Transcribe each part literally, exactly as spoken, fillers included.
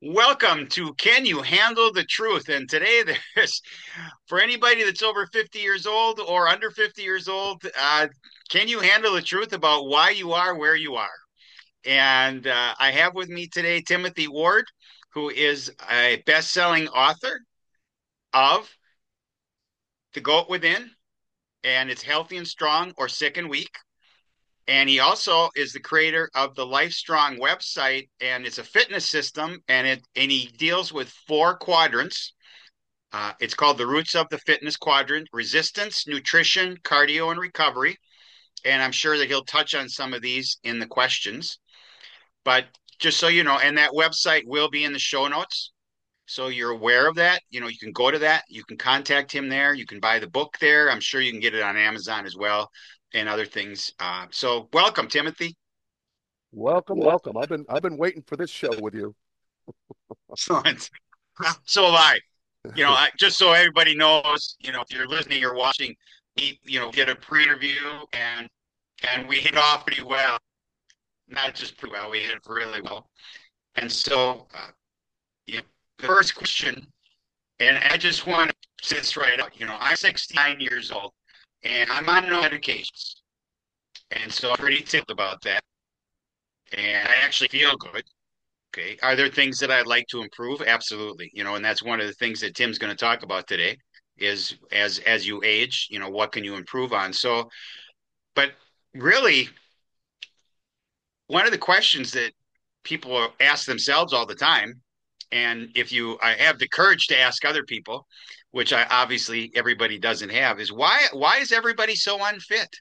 Welcome to Can You Handle the Truth? And today, there's for anybody that's over fifty years old or under fifty years old, uh, can you handle the truth about why you are where you are? And uh, I have with me today Timothy Ward, who is a best selling author of The Goat Within, and it's Healthy and Strong or Sick and Weak. And he also is the creator of the Life Strong website, and it's a fitness system, and it and he deals with four quadrants. Uh, it's called the Roots of the Fitness Quadrant: resistance, nutrition, cardio, and recovery. And I'm sure that he'll touch on some of these in the questions. But just so you know, and that website will be in the show notes. So you're aware of that. You know, you can go to that. You can contact him there. You can buy the book there. I'm sure you can get it on Amazon as well and other things. Uh, so welcome, Timothy. Welcome, welcome. I've been I've been waiting for this show with you. Excellent. So have I. You know, I, just so everybody knows, you know, if you're listening or watching, we, you know, did a pre-review and and we hit off pretty well. Not just pretty well, we hit it really well. And so, uh, you know, the first question, and I just want to say this right out. You know, I'm sixty-nine years old, and I'm on no medications, and so I'm pretty tickled about that. And I actually feel good. Okay, are there things that I'd like to improve? Absolutely. You know, and that's one of the things that Tim's going to talk about today is as as you age, you know, what can you improve on? So, but really, one of the questions that people ask themselves all the time, and if you I have the courage to ask other people, which I obviously everybody doesn't have, is why why is everybody so unfit?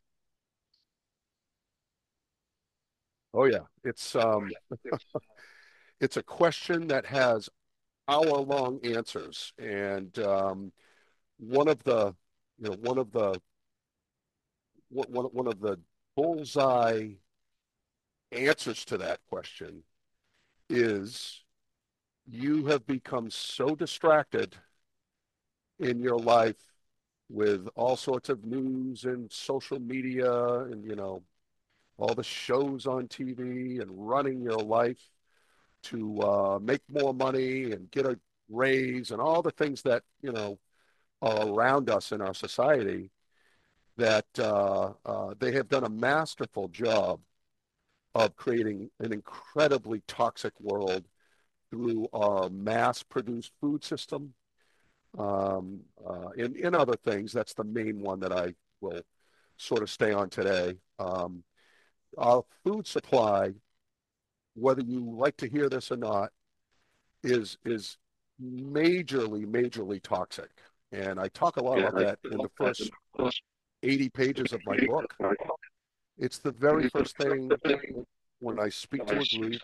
Oh yeah, it's um it's a question that has hour-long answers, and um, one of the you know one of the one one of the bullseye answers to that question is you have become so distracted in your life with all sorts of news and social media and you know all the shows on T V and running your life to uh, make more money and get a raise and all the things that you know are around us in our society that uh, uh, they have done a masterful job of creating an incredibly toxic world through our mass-produced food system um, uh, and, and other things. That's the main one that I will sort of stay on today. Um, our food supply, whether you like to hear this or not, is is majorly, majorly toxic. And I talk a lot about that in the first eighty pages of my book. It's the very first thing when I speak to a group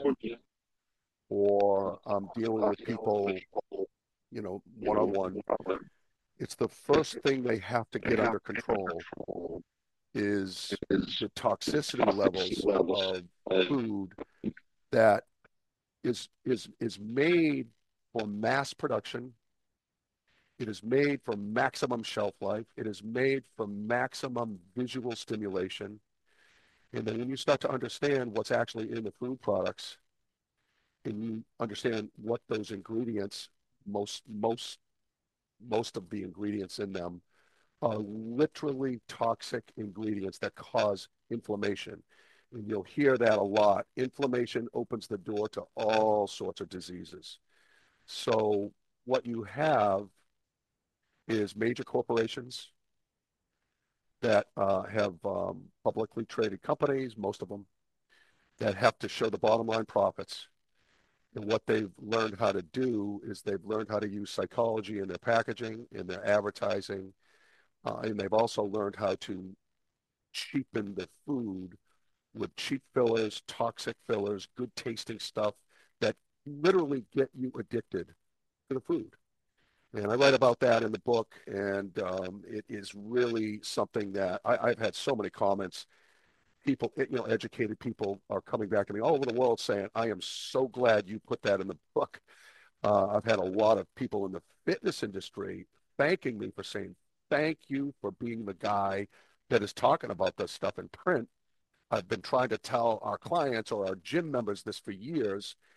or I'm dealing with people, you know, one on one. It's the first thing they have to get under control is the toxicity levels of food that is is is made for mass production. It is made for maximum shelf life. It is made for maximum visual stimulation. And then when you start to understand what's actually in the food products and you understand what those ingredients, most most most of the ingredients in them are literally toxic ingredients that cause inflammation. And you'll hear that a lot. Inflammation opens the door to all sorts of diseases. So what you have is major corporations that uh, have um, publicly traded companies, most of them, that have to show the bottom line profits. And what they've learned how to do is they've learned how to use psychology in their packaging, in their advertising, uh, and they've also learned how to cheapen the food with cheap fillers, toxic fillers, good tasting stuff that literally get you addicted to the food. And I write about that in the book, and um, it is really something that I, I've had so many comments. People, you know, educated people are coming back to me all over the world saying, I am so glad you put that in the book. Uh, I've had a lot of people in the fitness industry thanking me for saying, thank you for being the guy that is talking about this stuff in print. I've been trying to tell our clients or our gym members this for years.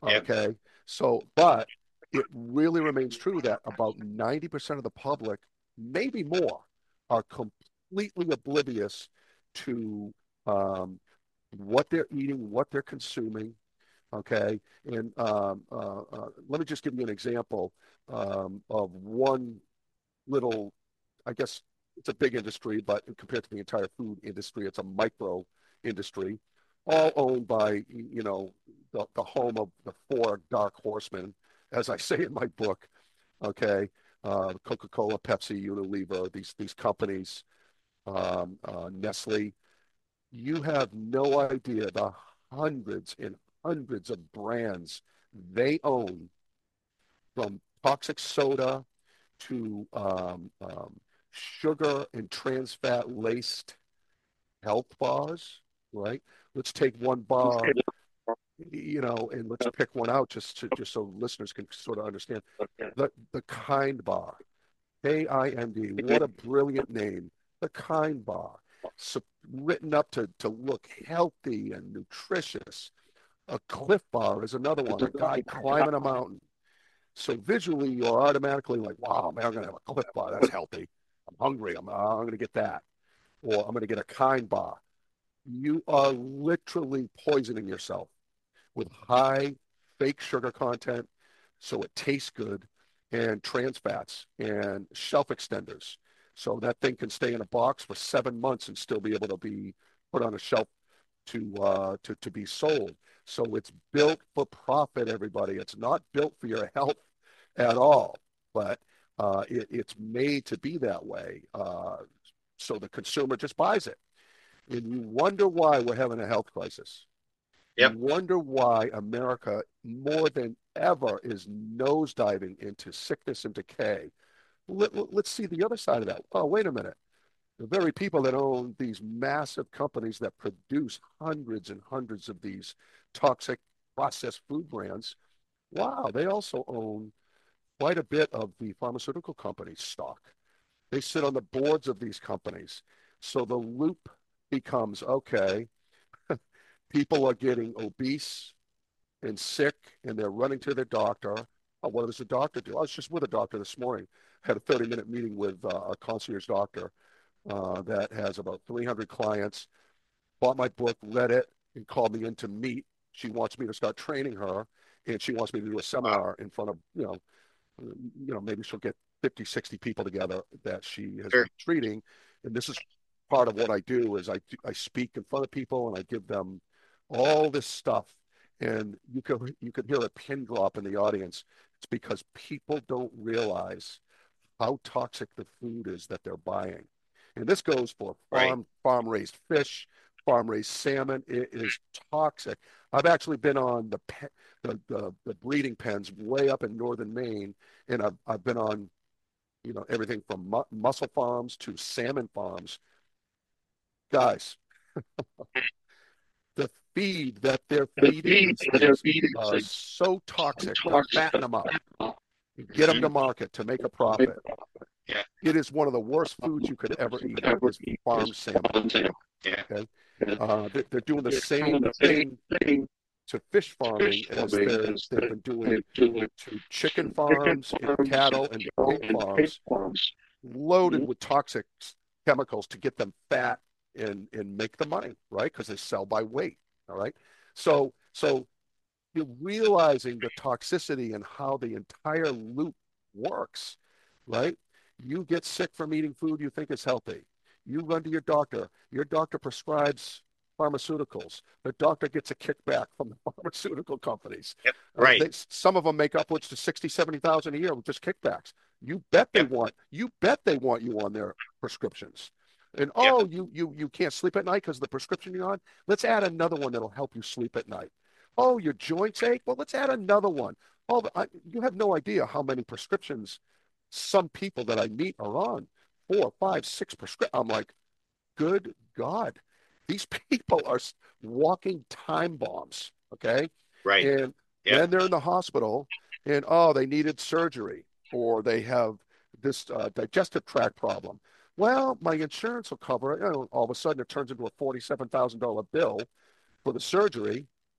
Yep. Okay. So, but it really remains true that about ninety percent of the public, maybe more, are completely oblivious to um, what they're eating, what they're consuming. Okay. And um, uh, uh, let me just give you an example um, of one little, I guess it's a big industry, but compared to the entire food industry, it's a micro industry, all owned by, you know, the, the home of the four dark horsemen, as I say in my book. Okay. Uh, Coca-Cola, Pepsi, Unilever, these, these companies, um, uh, Nestle. You have no idea the hundreds and hundreds of brands they own, from toxic soda to um, um, sugar and trans fat laced health bars, right? Let's take one bar, you know, and let's pick one out just to, just so listeners can sort of understand. The the Kind Bar, K I N D. What a brilliant name, the Kind Bar. So written up to to look healthy and nutritious. A Cliff Bar is another one. A guy climbing a mountain. So visually, you're automatically like, wow, man, I'm going to have a Cliff Bar. That's healthy. I'm hungry. I'm, uh, I'm going to get that. Or I'm going to get a Kind Bar. You are literally poisoning yourself with high fake sugar content, so it tastes good, and trans fats and shelf extenders. So that thing can stay in a box for seven months and still be able to be put on a shelf to uh, to to be sold. So it's built for profit, everybody. It's not built for your health at all, but uh, it, it's made to be that way. Uh, so the consumer just buys it. And you wonder why we're having a health crisis. You Yep. wonder why America, more than ever, is nosediving into sickness and decay. Let, us see the other side of that. Oh, wait a minute. The very people that own these massive companies that produce hundreds and hundreds of these toxic processed food brands, wow, they also own quite a bit of the pharmaceutical companies' stock. They sit on the boards of these companies. So the loop becomes, okay, people are getting obese and sick and they're running to their doctor. Oh, what does the doctor do? I was just with a doctor this morning. I had a thirty minute meeting with uh, a concierge doctor uh, that has about three hundred clients, bought my book, read it, and called me in to meet. She wants me to start training her, and she wants me to do a Wow. seminar in front of, you know, you know, maybe she'll get fifty, sixty people together that she has Sure. been treating. And this is part of what I do is I, I speak in front of people and I give them all this stuff. And you could, you could hear a pin drop in the audience. It's because people don't realize how toxic the food is that they're buying. And this goes for Right. farm, farm raised fish, farm raised salmon. It is toxic. I've actually been on the, the, the, the breeding pens way up in northern Maine, and I've, I've been on, you know, everything from mu mussel farms to salmon farms. Guys, the feed that they're feeding these things are so toxic to fatten them up, get them Mm-hmm. to market to make a profit. Yeah. It is one of the worst foods you could ever eat is farmed salmon. Yeah. Okay, uh, they're, they're doing the same thing to fish farming as they're they've been doing to chicken farms and cattle and pig farms, loaded with toxic chemicals to get them fat and and make the money, right? Because they sell by weight. All right, so so you're realizing the toxicity and how the entire loop works, right? You get sick from eating food you think is healthy. You run to your doctor. Your doctor prescribes pharmaceuticals. The doctor gets a kickback from the pharmaceutical companies. Yep. Uh, Right. they, some of them make upwards to sixty, seventy thousand a year with just kickbacks. You bet they Yep. want, you bet they want you on their prescriptions. And Yep. oh, you you you can't sleep at night because of the prescription you're on. Let's add another one that'll help you sleep at night. Oh, your joints ache? Well, let's add another one. Oh, I, you have no idea how many prescriptions some people that I meet are on. Four, five, six prescriptions. I'm like, good God, these people are walking time bombs. Okay. Right. And Yep. then they're in the hospital and, oh, they needed surgery or they have this uh, digestive tract problem. Well, my insurance will cover it. You know, all of a sudden, it turns into a forty-seven thousand dollars bill for the surgery.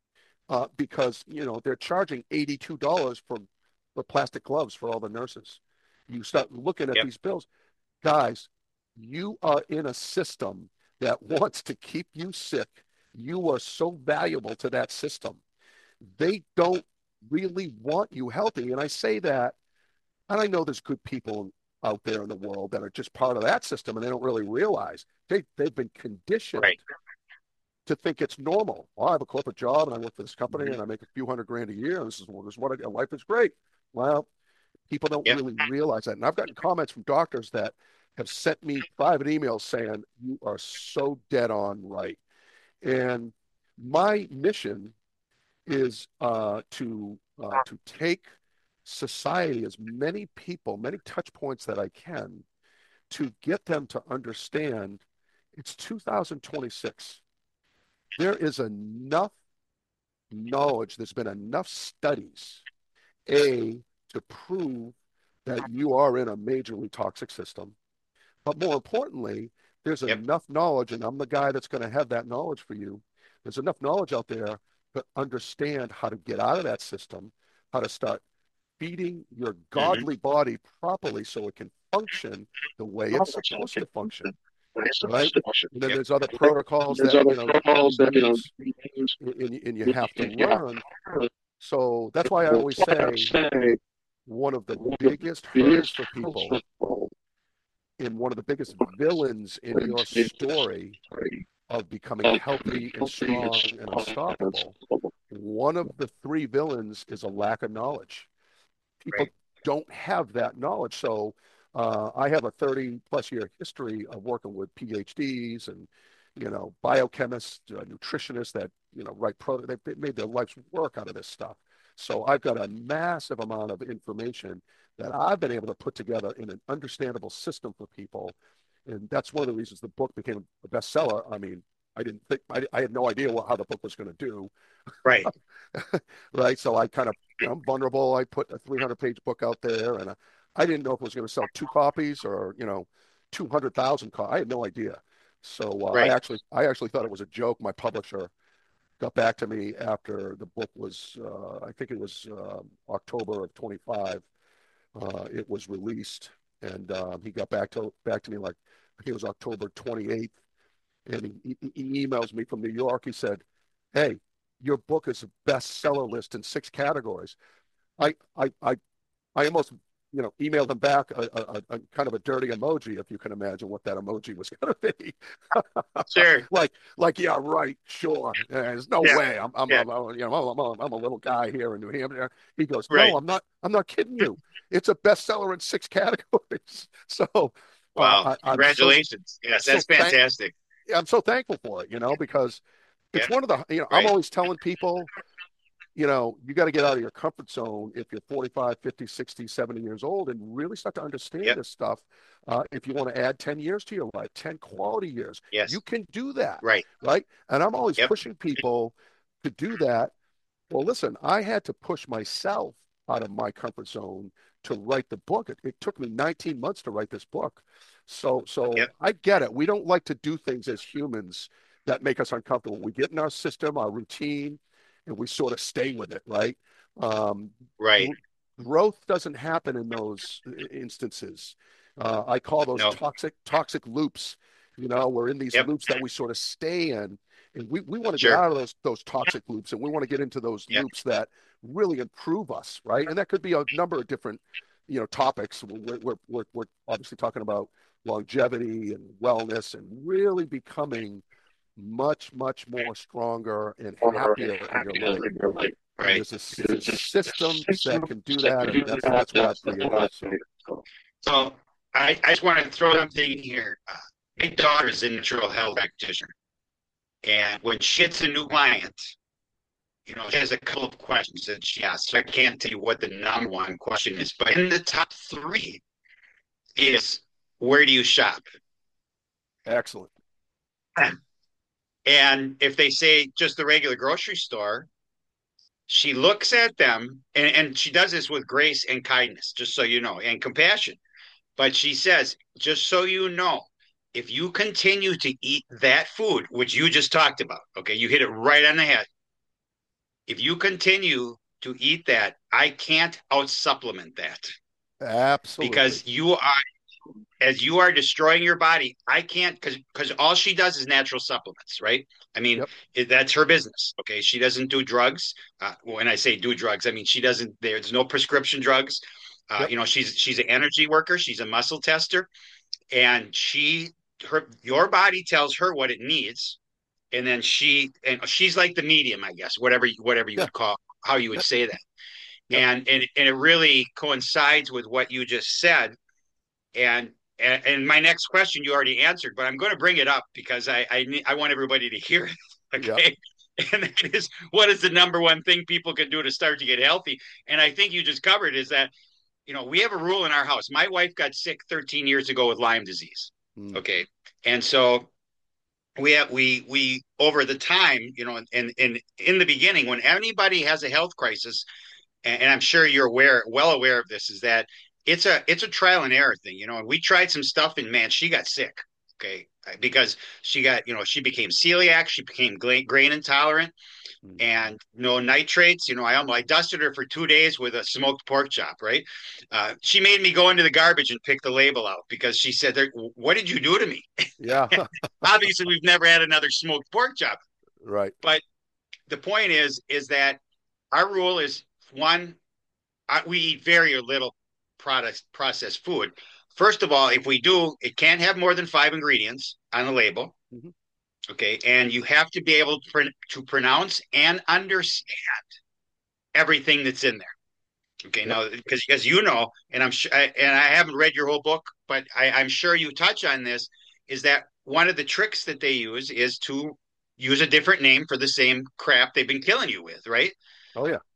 uh, because you know they're charging eighty-two dollars for for plastic gloves for all the nurses. You start looking at Yep. these bills, guys. You are in a system that wants to keep you sick. You are so valuable to that system. They don't really want you healthy. And I say that, and I know there's good people out there in the world that are just part of that system and they don't really realize they, they've been conditioned Right. to think it's normal. Well, I have a corporate job and I work for this company Mhm. and I make a few hundred grand a year. And this is, well, this is what I, life is great. Well, people don't Yep. really realize that. And I've gotten comments from doctors that have sent me private emails saying, you are so dead on right. And my mission is uh, to uh, to take society, as many people, many touch points that I can, to get them to understand it's two thousand twenty-six. There is enough knowledge, there's been enough studies, A, to prove that you are in a majorly toxic system. But more importantly, there's Yep. enough knowledge, and I'm the guy that's going to have that knowledge for you. There's enough knowledge out there to understand how to get out of that system, how to start feeding your Hmm. godly body properly so it can function the way it's supposed to function, right? And then Yep. there's other protocols There's that, other you know, you protocols that, you know, use you use and, and you if have to you have learn. So that's why I to always say say one of the one of the biggest hurdles biggest for hurdles people for people and one of the biggest villains in your in story history of becoming of healthy and healthy and strong and strong and unstoppable, unstoppable. one of the three villains is a lack of knowledge. People Right. don't have that knowledge. So uh, I have a thirty plus year history of working with PhDs and, you know, biochemists, uh, nutritionists that, you know, write pro, they've made their life's work out of this stuff. So I've got a massive amount of information that I've been able to put together in an understandable system for people. And that's one of the reasons the book became a bestseller. I mean, I didn't think, I, I had no idea what, how the book was going to do. Right. Right. So I kind of, you know, I'm vulnerable. I put a three hundred page book out there and I I didn't know if it was going to sell two copies or, you know, two hundred thousand copies. I had no idea. So uh, I Right. actually, I actually thought it was a joke. My publisher got back to me after the book was, uh, I think it was uh, October of twenty-five. Uh, it was released, and um, he got back to back to me like I think it was October twenty-eighth, and he, he, he emails me from New York. He said, "Hey, your book is a bestseller list in six categories." I I I, I almost you know emailed him back a, a, a kind of a dirty emoji, if you can imagine what that emoji was going to be. Sure. like like yeah, right, sure. There's no Yeah. way. I'm I'm, Yeah. I'm you know I'm, I'm, I'm a little guy here in New Hampshire. He goes, no, Right. I'm not. I'm not kidding you. It's a bestseller in six categories. So uh, Wow. I, I'm so Congratulations. Yes, so that's thank fantastic. I'm so thankful for it. You know because it's Yeah. one of the you know I'm Right. always telling people you know, you got to get out of your comfort zone if you're forty-five, fifty, sixty, seventy years old and really start to understand Yep. this stuff. Uh, if you want to add ten years to your life, ten quality years, you Yes. can do that, Right. right? And I'm always Yep. pushing people to do that. Well, listen, I had to push myself out of my comfort zone to write the book. It, it took me nineteen months to write this book. So, so Yep. I get it. We don't like to do things as humans that make us uncomfortable. We get in our system, our routine, and we sort of stay with it, right? Um, Right. Growth doesn't happen in those instances. Uh, I call those No. toxic toxic loops. You know, we're in these Yep. loops that we sort of stay in, and we, we want to get Sure. out of those those toxic loops, and we want to get into those Yep. loops that really improve us, right? And that could be a number of different, you know, topics. We're we're we're, we're obviously talking about longevity and wellness and really becoming much much more stronger and happier in your life. in your life. And Right. there's a, there's systems that Systems can do that that, can and do that's that. that's what I've That's that's what created. I So think. So, So I, I just want to throw something in here. Uh, my daughter is a natural health practitioner. And when she gets a new client, you know, she has a couple of questions that she asks. So I can't tell you what the number one question is, but in the top three is where do you shop? excellent. And if they say just the regular grocery store, she looks at them and, and she does this with grace and kindness, just so you know, and compassion. But she says, just so you know, if you continue to eat that food, which you just talked about, okay, you hit it right on the head. If you continue to eat that, I can't out supplement that Absolutely. because you are as you are destroying your body. I can't because because all she does is natural supplements, right? I mean, Yep. it, that's her business. Okay, she doesn't do drugs. Uh, when I say do drugs, I mean she doesn't. There's no prescription drugs. Uh, Yep. you know, she's she's an energy worker. She's a muscle tester, and she her your body tells her what it needs, and then she and she's like the medium, I guess, whatever whatever you Yeah. would call how you would Yep. say that. Yep. And and and it really coincides with what you just said. And and my next question you already answered, but I'm going to bring it up because I I, I want everybody to hear it. Yep. Okay. And it is what is the number one thing people can do to start to get healthy? And I think you just covered is that, you know, we have a rule in our house. My wife got sick thirteen years ago with Lyme disease. Mm. Okay. And so we have we we over the time, you know, and in in the beginning, when anybody has a health crisis, and, and I'm sure you're aware, well aware of this, is that it's a it's a trial and error thing, you know. And we tried some stuff, and man, she got sick. Okay, because she got, you know, she became celiac, she became grain intolerant, Mm. and no nitrates. You know, I almost I dusted her for two days with a smoked pork chop. Right? Uh, she made me go into the garbage and pick the label out because she said, "What did you do to me?" Yeah. Obviously, we've never had another smoked pork chop. Right. But the point is, is that our rule is one: I, we eat very little product processed food. First of all, if we do, it can't have more than five ingredients on the label. Mm-hmm. Okay, and you have to be able to, to pronounce and understand everything that's in there. Okay, Yep. now because as you know, and I'm sure, and I haven't read your whole book, but I, I'm sure you touch on this. Is that one of the tricks that they use is to use a different name for the same crap they've been killing you with, right? Oh yeah.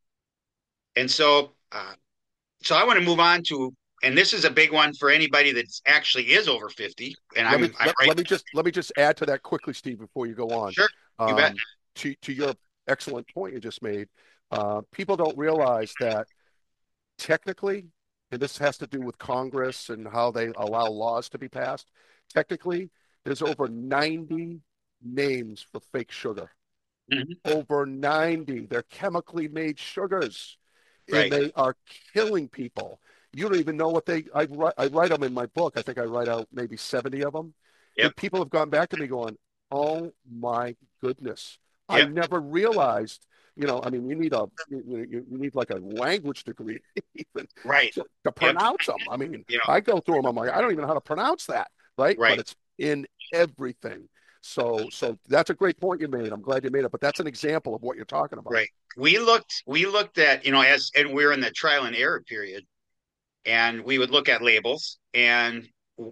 And so, uh, so I want to move on to, and this is a big one for anybody that actually is over fifty, and Let me I'm I'm let, right. let me just let me just add to that quickly, Steve, before you go on. Sure, you bet. Um, to to your excellent point you just made, uh, people don't realize that technically, and this has to do with Congress and how they allow laws to be passed. Technically, there's over ninety names for fake sugar. Mhm. Over ninety. They're chemically made sugars, and Right. they are killing people. You don't even know what they. I write. I write them in my book. I think I write out maybe seventy of them, Yep. and people have gone back to me going, "Oh my goodness, I Yep. never realized." You know, I mean, you need a you, you need like a language degree even Right. to, to Yep. pronounce them. I mean, You know. I go through them. I'm like, I don't even know how to pronounce that, right? But Right. it's in everything. So, so that's a great point you made. I'm glad you made it. But that's an example of what you're talking about. Right. We looked. We looked at, you know, as and we're in the trial and error period, and we would look at labels, and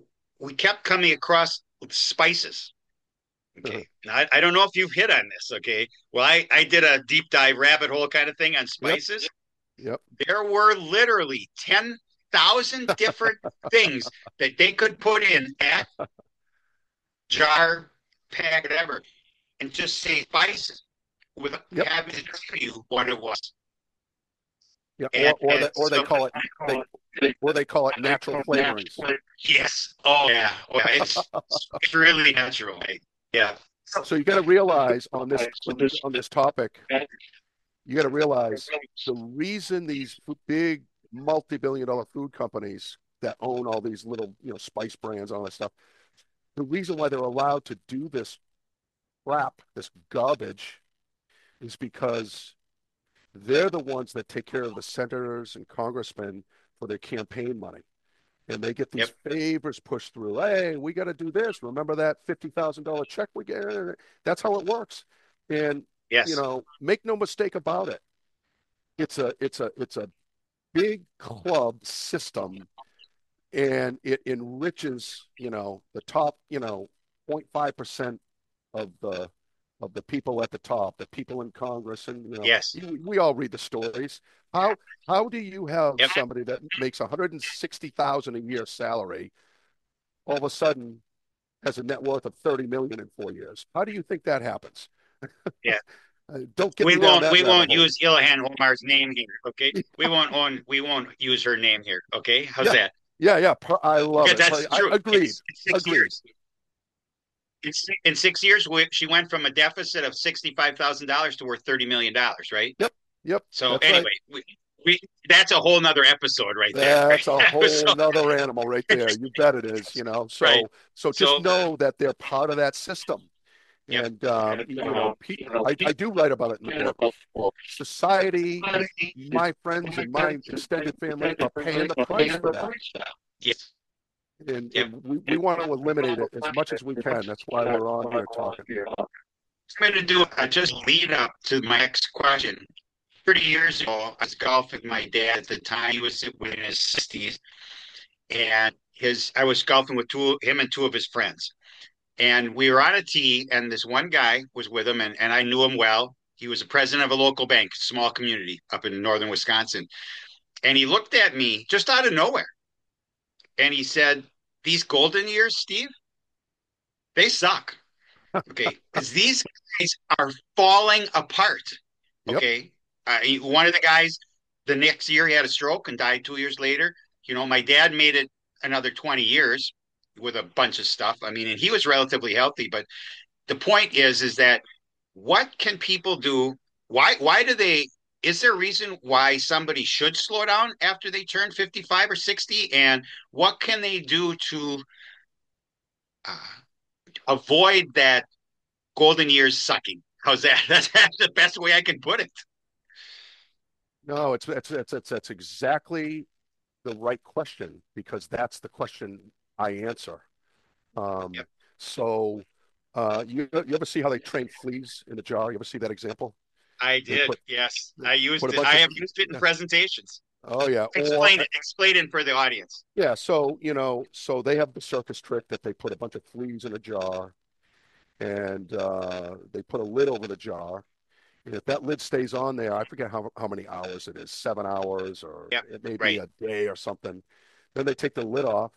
we kept coming across spices. Okay. Now, I, I don't know if you've hit on this. Okay. Well, I, I did a deep dive rabbit hole kind of thing on Yep. spices. Yep. There were literally ten thousand different things that they could put in that jar, pack, whatever, and just say spices without Yep. having to tell you what it was. Yeah. And, Or or and they or they so, call it they or they call it natural flavorings. yes. Oh, yeah. Oh, yeah. It's, it's really natural. Right? Yeah. So you got to realize on this on, on this topic, you got to realize the reason these big multi-billion dollar food companies that own all these little, you know, spice brands, all that stuff, the reason why they're allowed to do this crap, this garbage, is because they're the ones that take care of the senators and congressmen for their campaign money. And they get Yep. these favors pushed through. Hey, we got to do this. Remember that fifty thousand dollars check we get? That's how it works. And, you Yes. know, make no mistake about it. It's a, it's a, it's a big club system, and it enriches, you know, the top, you know, zero point five percent of the of the people at the top, the people in Congress, and you know, Yes. you, we all read the stories. How how do you have Yep. somebody that makes one hundred sixty thousand a year salary all of a sudden has a net worth of thirty million in four years? How do you think that happens? Yeah. Uh, don't get We me down won't that we rabbit won't hole. use Ilhan Omar's name here, okay? We won't on we won't use her name here, okay? How's Yeah, that? yeah, yeah. I love Because it. that's I true. agreed. It's, it's six Agreed. years. in, in six years, she went from a deficit of sixty-five thousand dollars to worth thirty million dollars, right? Yep, yep, So that's right. anyway, we, we that's a whole nother episode right there. That's a Right? So, whole nother animal right there. You bet it is, you know. right. So so just So, know that they're part of that system. yep. And um, you know, I, I do write about it in the book. Society, my friends and my extended family are paying the price for that. Yes. And, Yep. and we, we want to eliminate it as much as we can. That's why we're on here talking. I'm going to do uh, just lead up to my next question. thirty years ago, I was golfing with my dad at the time. He was in his sixties. And his I was golfing with two him and two of his friends. And we were on a tee, and this one guy was with him, and, and I knew him well. He was the president of a local bank, small community up in northern Wisconsin. And he looked at me just out of nowhere. And he said, "These golden years, Steve, they suck." Okay. Because these guys are falling apart. Yep. Okay. Uh, he, one of the guys, the next year, he had a stroke and died two years later. You know, my dad made it another twenty years with a bunch of stuff. I mean, and he was relatively healthy. But the point is, is that what can people do? Why, why do they, is there a reason why somebody should slow down after they turn fifty-five or sixty? And what can they do to uh, avoid that golden years sucking? How's that? That's, that's the best way I can put it. No, it's it's it's it's, it's exactly the right question because that's the question I answer. Um, Yep. so uh, you you ever see how they train fleas in a jar? You ever see that example? I They did. put Yes, they I put used a it. bunch I of have used it in yeah. presentations. Oh yeah, or Explain it. Explain it for the audience. yeah. So you know, so they have the circus trick that they put a bunch of fleas in a jar and uh, they put a lid over the jar. And if that lid stays on there, I forget how how many hours it is, seven hours or Yep. it may be Right. a day or something. Then they take the lid off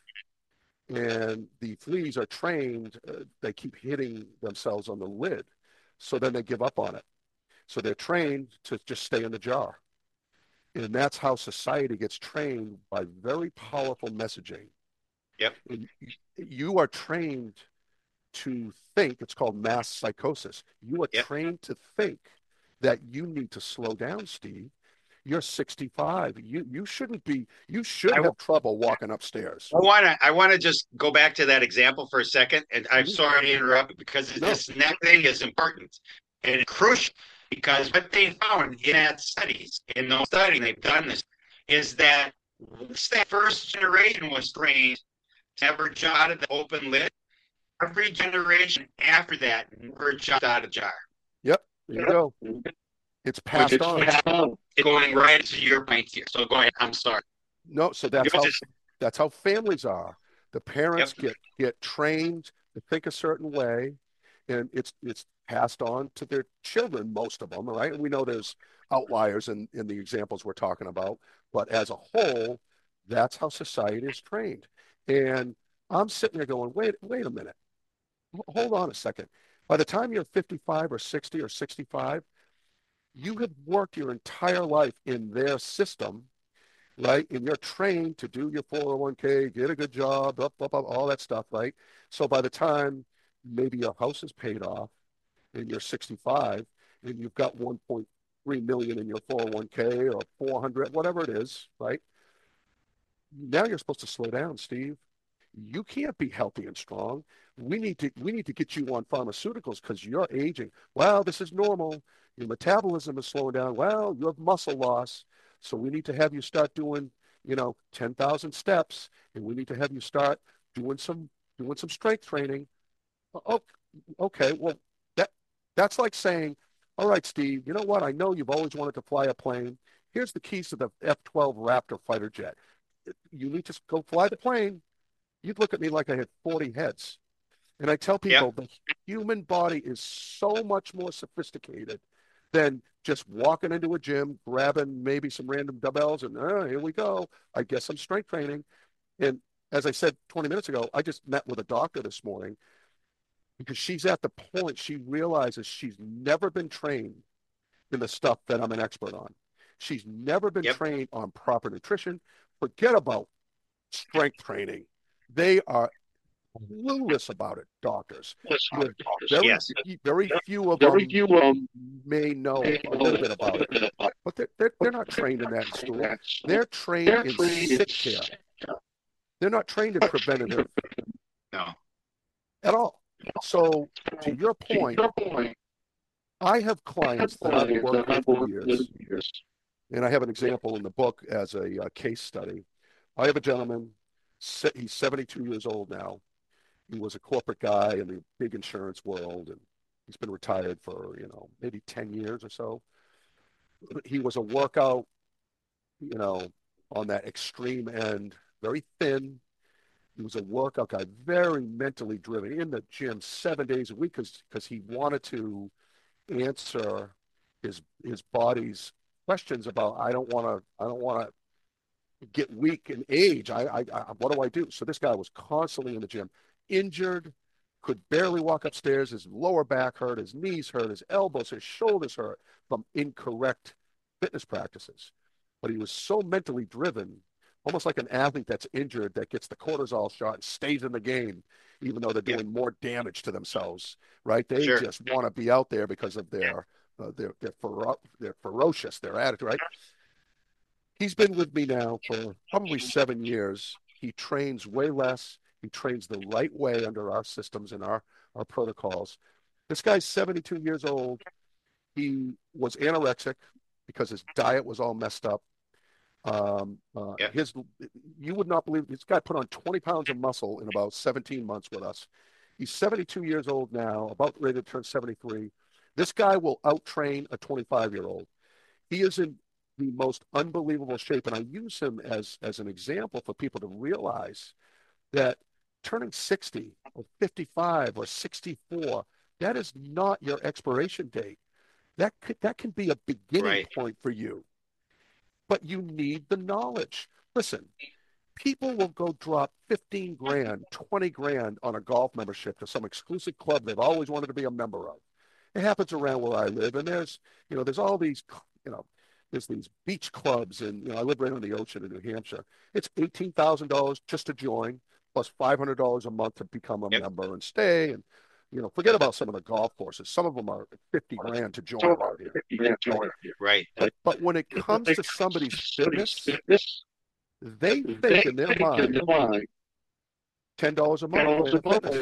and the fleas are trained. Uh, they keep hitting themselves on the lid, so then they give up on it. So they're trained to just stay in the jar, and that's how society gets trained by very powerful messaging. Yep. And you are trained to think. It's called mass psychosis. You are Yep. trained to think that you need to slow down, Steve. You're sixty-five. You you shouldn't be. You should I, have trouble walking upstairs. I want to. I want to just go back to that example for a second, and I'm Mhm. sorry to interrupt because No. this next thing is important and crucial because what they found in that studies, in those studies they've done this, is that once that first generation was trained to never jump out of the open lid, every generation after that never jumped out of the jar. Yep. There you go. It's Which passed is on. going right to your point here. So go ahead. I'm sorry. No, so that's how Just, that's how families are. The yep. parents get get trained to think a certain way, and it's it's passed on to their children, most of them, right? And we know there's outliers in, in the examples we're talking about, but as a whole, that's how society is trained. And I'm sitting there going, wait, wait a minute. Hold on a second. By the time you're fifty-five or sixty or sixty-five, you have worked your entire life in their system, right? And you're trained to do your four oh one k, get a good job, up, up, up, all that stuff, right? So by the time maybe your house is paid off and you're sixty-five and you've got one point three million in your four oh one k or four hundred, whatever it is, right? Now you're supposed to slow down, Steve. You can't be healthy and strong. We need to we need to get you on pharmaceuticals because you're aging. Well, this is normal. Your metabolism is slowing down. Well, you have muscle loss. So we need to have you start doing, you know, ten thousand steps, and we need to have you start doing some doing some strength training. Oh, okay. Well, that that's like saying, all right, Steve, you know what? I know you've always wanted to fly a plane. Here's the keys to the F twelve Raptor fighter jet. You need to go fly the plane. You'd look at me like I had forty heads. And I tell Yep. people the human body is so much more sophisticated than just walking into a gym, grabbing maybe some random dumbbells, and oh, here we go. I guess I'm strength training. And as I said twenty minutes ago, I just met with a doctor this morning because she's at the point she realizes she's never been trained in the stuff that I'm an expert on. She's never been Yep. trained on proper nutrition. Forget about strength training. They are clueless about it, doctors. You have very, Yes. very few of them may know a little bit about it, but they're, they're, they're not trained in that in school. They're trained in sick care. They're not trained in preventative No. at all. So, to your point, I have clients that I've worked with for years, and I have an example in the book as a, a case study. I have a gentleman, he's seventy-two years old now. He was a corporate guy in the big insurance world, and he's been retired for, you know, maybe ten years or so. He was a workout, you know, on that extreme end, very thin. He was a workout guy, very mentally driven, in the gym seven days a week because because he wanted to answer his his body's questions about I don't want to I don't want to get weak in age. I, I, I what do I do? So this guy was constantly in the gym, injured, could barely walk upstairs. His lower back hurt, his knees hurt, his elbows, his shoulders hurt from incorrect fitness practices. But he was so mentally driven, almost like an athlete that's injured that gets the cortisol shot and stays in the game, even though they're doing yeah. more damage to themselves. Right? They sure. just want to be out there because of their yeah. uh, their their, fero- their ferocious, their attitude. Right? He's been with me now for probably seven years. He trains way less. He trains the right way under our systems and our, our protocols. This guy's seventy-two years old. He was anorexic because his diet was all messed up. Um, uh, yeah. His, you would not believe, this guy put on twenty pounds of muscle in about seventeen months with us. He's seventy-two years old now, about ready to turn seventy-three. This guy will out-train a twenty-five-year-old. He is in the most unbelievable shape. And I use him as, as an example for people to realize that turning sixty or fifty-five or sixty-four, that is not your expiration date. That could, that can be a beginning right. point for you. But you need the knowledge. Listen, people will go drop fifteen grand, twenty grand on a golf membership to some exclusive club they've always wanted to be a member of. It happens around where I live. And there's, you know, there's all these, you know, there's these beach clubs, and you know, I live right on the ocean in New Hampshire. It's eighteen thousand dollars just to join, plus five hundred dollars a month to become a yep. member and stay. And you know, forget about some of the golf courses. Some of them are fifty grand to join around here. Right. But when it comes to somebody's fitness, they think in their mind, ten dollars a month.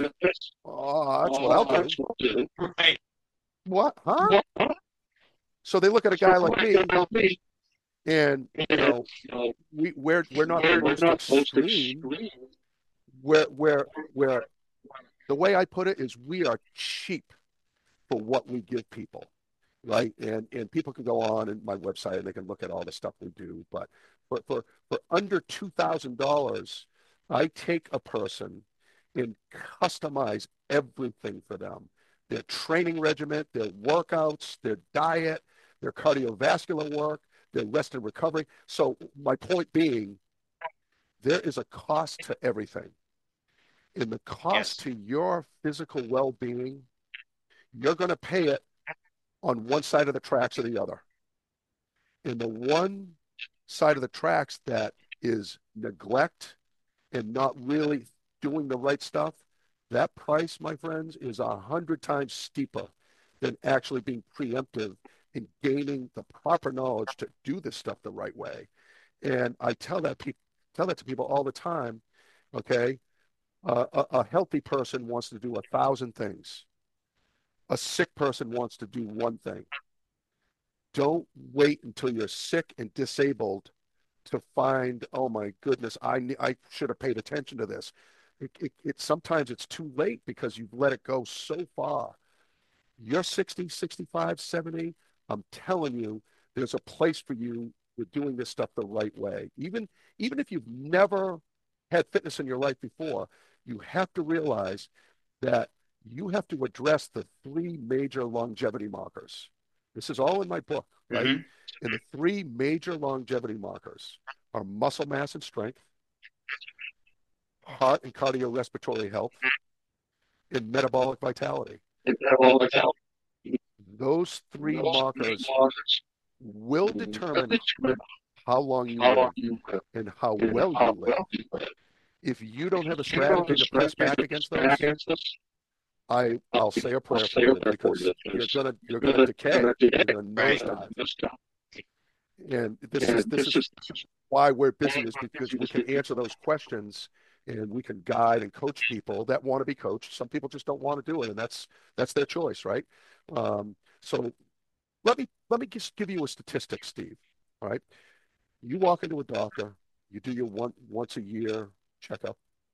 Oh, that's what I'll do. Right. What? Huh? So they look at a guy like me, and you know, we we're we're not the most extreme. Where where where the way I put it is, we are cheap for what we give people, right? And and people can go on and my website and they can look at all the stuff we do. But for for, for under two thousand dollars, I take a person and customize everything for them: their training regimen, their workouts, their diet, their cardiovascular work, their rest and recovery. So my point being, there is a cost to everything. And the cost yes. to your physical well-being, you're going to pay it on one side of the tracks or the other. And the one side of the tracks that is neglect and not really doing the right stuff, that price, my friends, is a hundred times steeper than actually being preemptive in gaining the proper knowledge to do this stuff the right way. And I tell that people tell that to people all the time. Okay, uh, a, a healthy person wants to do a thousand things. A sick person wants to do one thing. Don't wait until you're sick and disabled to find, oh my goodness, I I should have paid attention to this. It, it, it sometimes it's too late because you've let it go so far. You're sixty, sixty-five, seventy. I'm telling you, there's a place for you with doing this stuff the right way. Even, even if you've never had fitness in your life before, you have to realize that you have to address the three major longevity markers. This is all in my book, right? Mm-hmm. And the three major longevity markers are muscle mass and strength, heart and cardiorespiratory health, and metabolic vitality. And metabolic vitality. Those three Those markers three will determine how long you live and how well you live. If you don't have a strategy to press back against those, I I'll say a prayer for you because you're gonna you're gonna decay. You're gonna Right. nosedive. And this is this is why we're busy, is because we can answer those questions and we can guide and coach people that want to be coached. Some people just don't want to do it, and that's that's their choice, right? Um, so let me let me just give you a statistic, Steve. All right, you walk into a doctor, you do your one once a year checkup,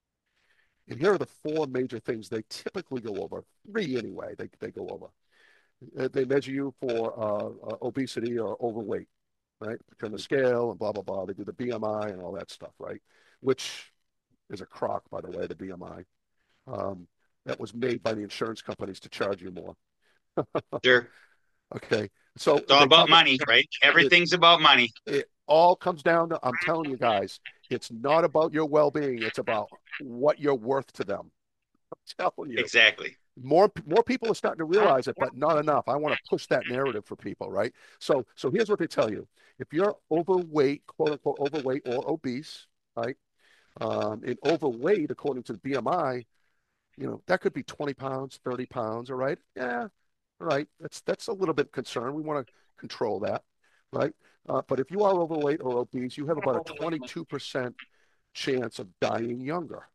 and here are the four major things they typically go over. Three anyway, they they go over. Uh, They measure you for uh, uh, obesity or overweight, right? Put you on the scale and blah blah blah. They do the B M I and all that stuff, right? Which is a crock, by the way, the B M I. Um, that was made by the insurance companies to charge you more. Sure. Okay, so It's all they about talk. money, right? It, Everything's about money. it all comes down to, I'm telling you guys, it's not about your well-being. It's about what you're worth to them. I'm telling you. Exactly. More more people are starting to realize it, but not enough. I want to push that narrative for people, right? So so here's what they tell you: if you're overweight, quote unquote overweight or obese, right? Um, and overweight, according to the B M I, you know that could be twenty pounds, thirty pounds, all right? Yeah, all right. That's that's a little bit concerned. We want to control that, right? Uh, but if you are overweight or obese, you have about a twenty-two percent chance of dying younger.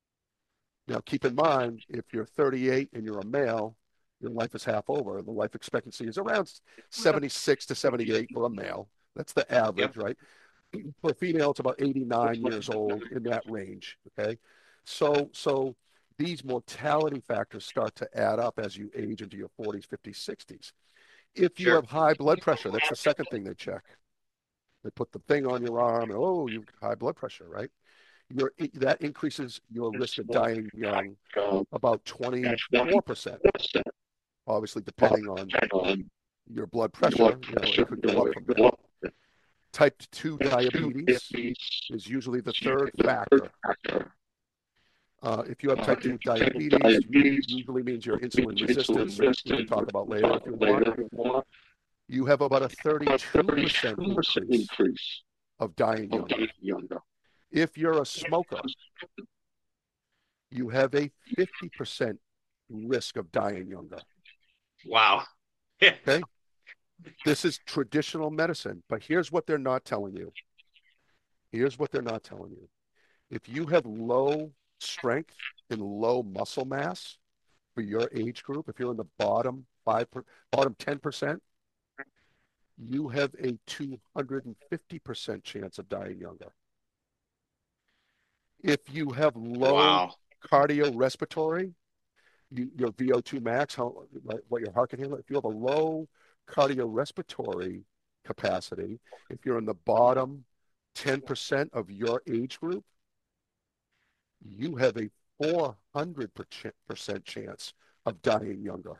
Now, keep in mind, if you're thirty-eight and you're a male, your life is half over. The life expectancy is around seventy-six to seventy-eight for a male. That's the Yep. average, right? For a female, it's about eighty-nine years old, in that range. Okay. So, so these mortality factors start to add up as you age into your forties, fifties, sixties. If you Sure. have high blood pressure, that's the second thing they check. They put the thing on your arm and, oh, you've high blood pressure, right? Your, that increases your risk of dying young about twenty-four percent, obviously depending on your blood pressure. You know, it could go up from there. Type two diabetes is usually the third factor. Uh, if you have type two diabetes, usually means you're insulin resistant, which we can talk about later if you want. You have about a thirty-two percent increase of dying younger. If you're a smoker, you have a fifty percent risk of dying younger. Wow. Okay. This is traditional medicine, but here's what they're not telling you. Here's what they're not telling you. If you have low strength and low muscle mass for your age group, if you're in the bottom five, bottom ten percent, you have a two hundred fifty percent chance of dying younger. If you have low Wow. cardiorespiratory, you, your V O two max, how, what your heart can handle, if you have a low cardiorespiratory capacity, if you're in the bottom ten percent of your age group, you have a four hundred percent chance of dying younger.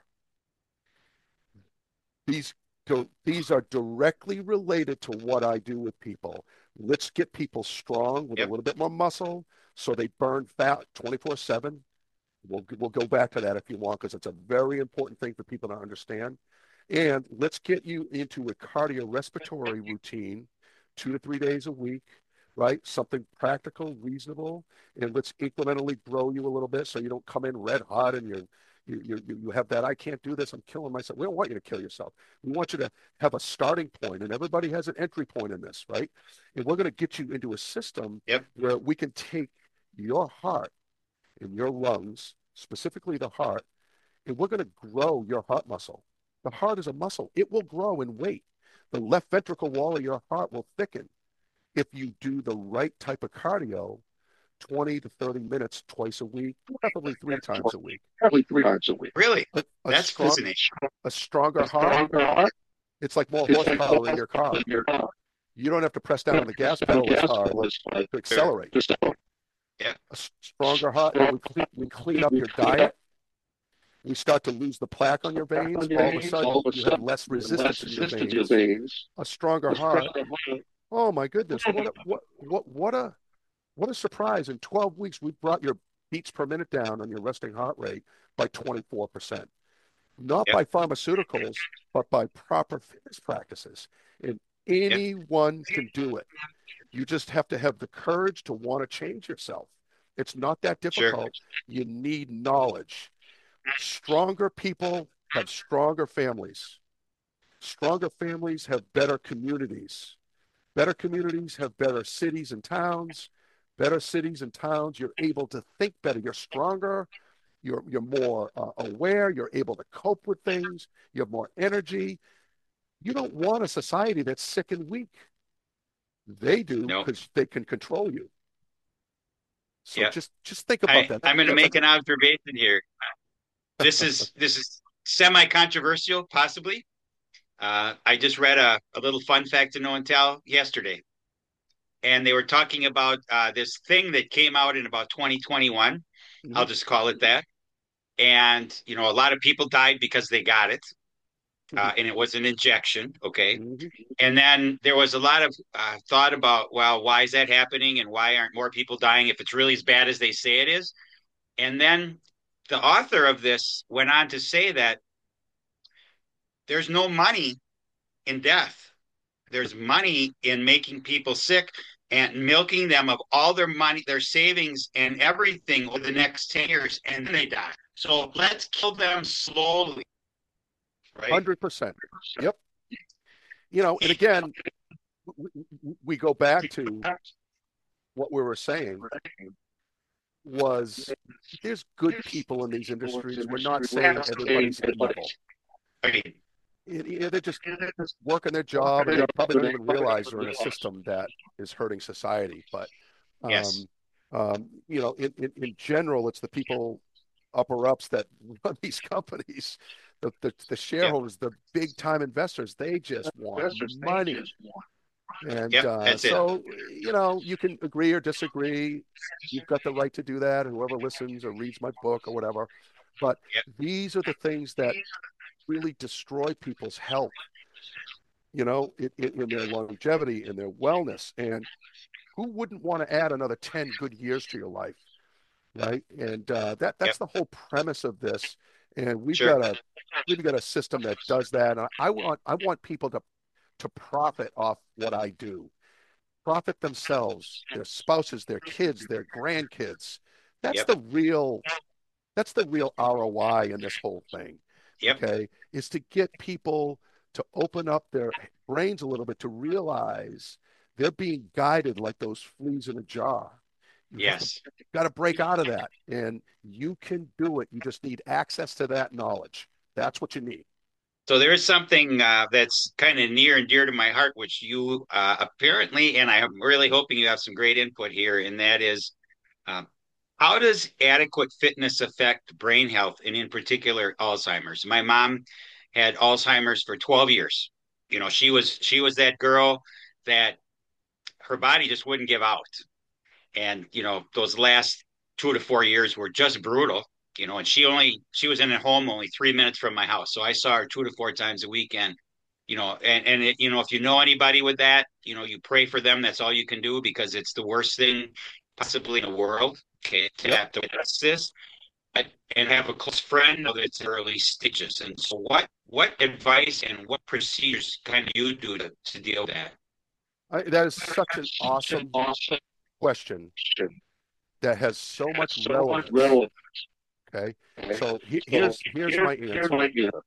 These, these are directly related to what I do with people. Let's get people strong with yep. a little bit more muscle so they burn fat twenty-four seven. We'll, we'll go back to that if you want, because it's a very important thing for people to understand. And let's get you into a cardiorespiratory routine two to three days a week, right? Something practical, reasonable, and let's incrementally grow you a little bit so you don't come in red hot and you're, you, you, you have that, I can't do this, I'm killing myself. We don't want you to kill yourself. We want you to have a starting point, and everybody has an entry point in this, right? And we're going to get you into a system yep. where we can take your heart and your lungs, specifically the heart, and we're going to grow your heart muscle. The heart is a muscle. It will grow in weight. The left ventricle wall of your heart will thicken if you do the right type of cardio, twenty to thirty minutes twice a week, preferably three times a week. Probably three times a week. Really? A, a That's strong, fascinating. A stronger heart, it's like more horsepower in your car. You don't have to press down on the gas pedal as hard to accelerate. Yeah. A stronger heart, we clean, we clean up your diet. We start to lose the plaque on your veins. On your all, veins of sudden, all of a sudden, you have less resistance, less resistance in your veins. veins. A stronger a heart. Stronger oh my goodness! What a, what what what a what a surprise! In twelve weeks, we brought your beats per minute down on your resting heart rate by twenty-four percent. Not yep. by pharmaceuticals, but by proper fitness practices. And anyone yep. can do it. You just have to have the courage to want to change yourself. It's not that Sure. difficult. You need knowledge. Stronger people have stronger families. Stronger families have better communities. Better communities have better cities and towns. Better cities and towns, you're able to think better. You're stronger. You're you're more uh, aware. You're able to cope with things. You have more energy. You don't want a society that's sick and weak. They do No. because they can control you. So Yeah. just just think about I that. That- I'm going to That's a make an observation here. This is this is semi-controversial, possibly. Uh, I just read a, a little fun fact to know and tell yesterday, and they were talking about uh, this thing that came out in about twenty twenty-one. mhm, I'll just call it that. And you know, a lot of people died because they got it, mhm, uh, and it was an injection. Okay, mhm. and then there was a lot of uh, thought about, well, why is that happening, and why aren't more people dying if it's really as bad as they say it is? And then the author of this went on to say that there's no money in death. There's money in making people sick and milking them of all their money, their savings, and everything over the next ten years, and then they die. So let's kill them slowly, right? one hundred percent. Yep. You know, and again, we go back to what we were saying was there's good people in these industries. We're not saying everybody's evil. Right. You know, they're just working their job and they probably don't even realize they're in a system that is hurting society. But, Yes. um, um, you know, in, in, in general, it's the people upper ups that run these companies, the, the, the Yep. shareholders, the big time investors, they just want money. And Yep. uh, That's it. so, you know, you can agree or disagree. You've got the right to do that, and whoever listens or reads my book or whatever. But Yep. these are the things that really destroy people's health, you know, in, in their longevity, in their wellness. And who wouldn't want to add another ten good years to your life, right? And uh, that Yep. that's the whole premise of this. And we've Sure. got a we've got a system that does that. And I want I want people to to profit off what I do, profit themselves, their spouses, their kids, their grandkids. That's Yep. the real that's the real R O I in this whole thing. Yep. Okay, is to get people to open up their brains a little bit to realize they're being guided like those fleas in a jar. You have to Yes. got to break out of that, and you can do it. You just need access to that knowledge. That's what you need. So there is something uh, that's kind of near and dear to my heart, which you uh, apparently, and I'm really hoping you have some great input here, and that is um, how does adequate fitness affect brain health and in particular Alzheimer's? My mom had Alzheimer's for twelve years. You know, she was she was that girl that her body just wouldn't give out. And, you know, those last two to four years were just brutal, you know, and she only she was in a home only three minutes from my house. So I saw her two to four times a weekend, you know, and, and it, you know, if you know anybody with that, you know, you pray for them. That's all you can do because it's the worst thing possibly in the world. Okay, to Yep. have to witness this and have a close friend know that it's early stages. And so what what advice and what procedures kind of you do to, to deal with that? I, that is such an awesome question that has so much relevance. Okay, so he, here's here's my answer.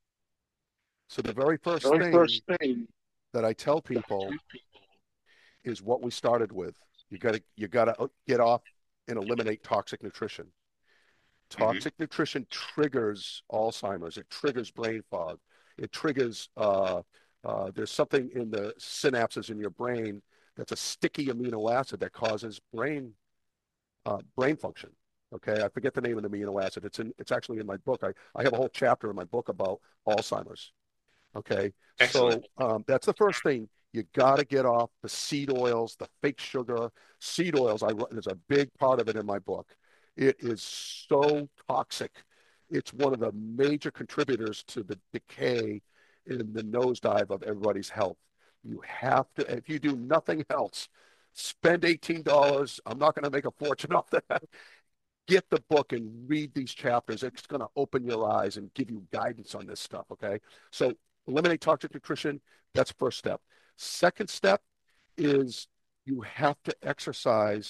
So the very first thing that I tell people is what we started with. You got to you got to get off and eliminate toxic nutrition. Mm-hmm. Toxic nutrition triggers Alzheimer's. It triggers brain fog. It triggers. Uh, uh, there's something in the synapses in your brain that's a sticky amino acid that causes brain uh, brain function. Okay, I forget the name of the amino acid. It's in. It's actually in my book. I I have a whole chapter in my book about Alzheimer's. Okay, Excellent. so um, that's the first thing. You got to get off the seed oils, the fake sugar. Seed oils, I, there's a big part of it in my book. It is so toxic. It's one of the major contributors to the decay in the nosedive of everybody's health. You have to, if you do nothing else, spend eighteen dollars. I'm not going to make a fortune off that. Get the book and read these chapters. It's going to open your eyes and give you guidance on this stuff. Okay. So eliminate toxic nutrition. That's first step. Second step is you have to exercise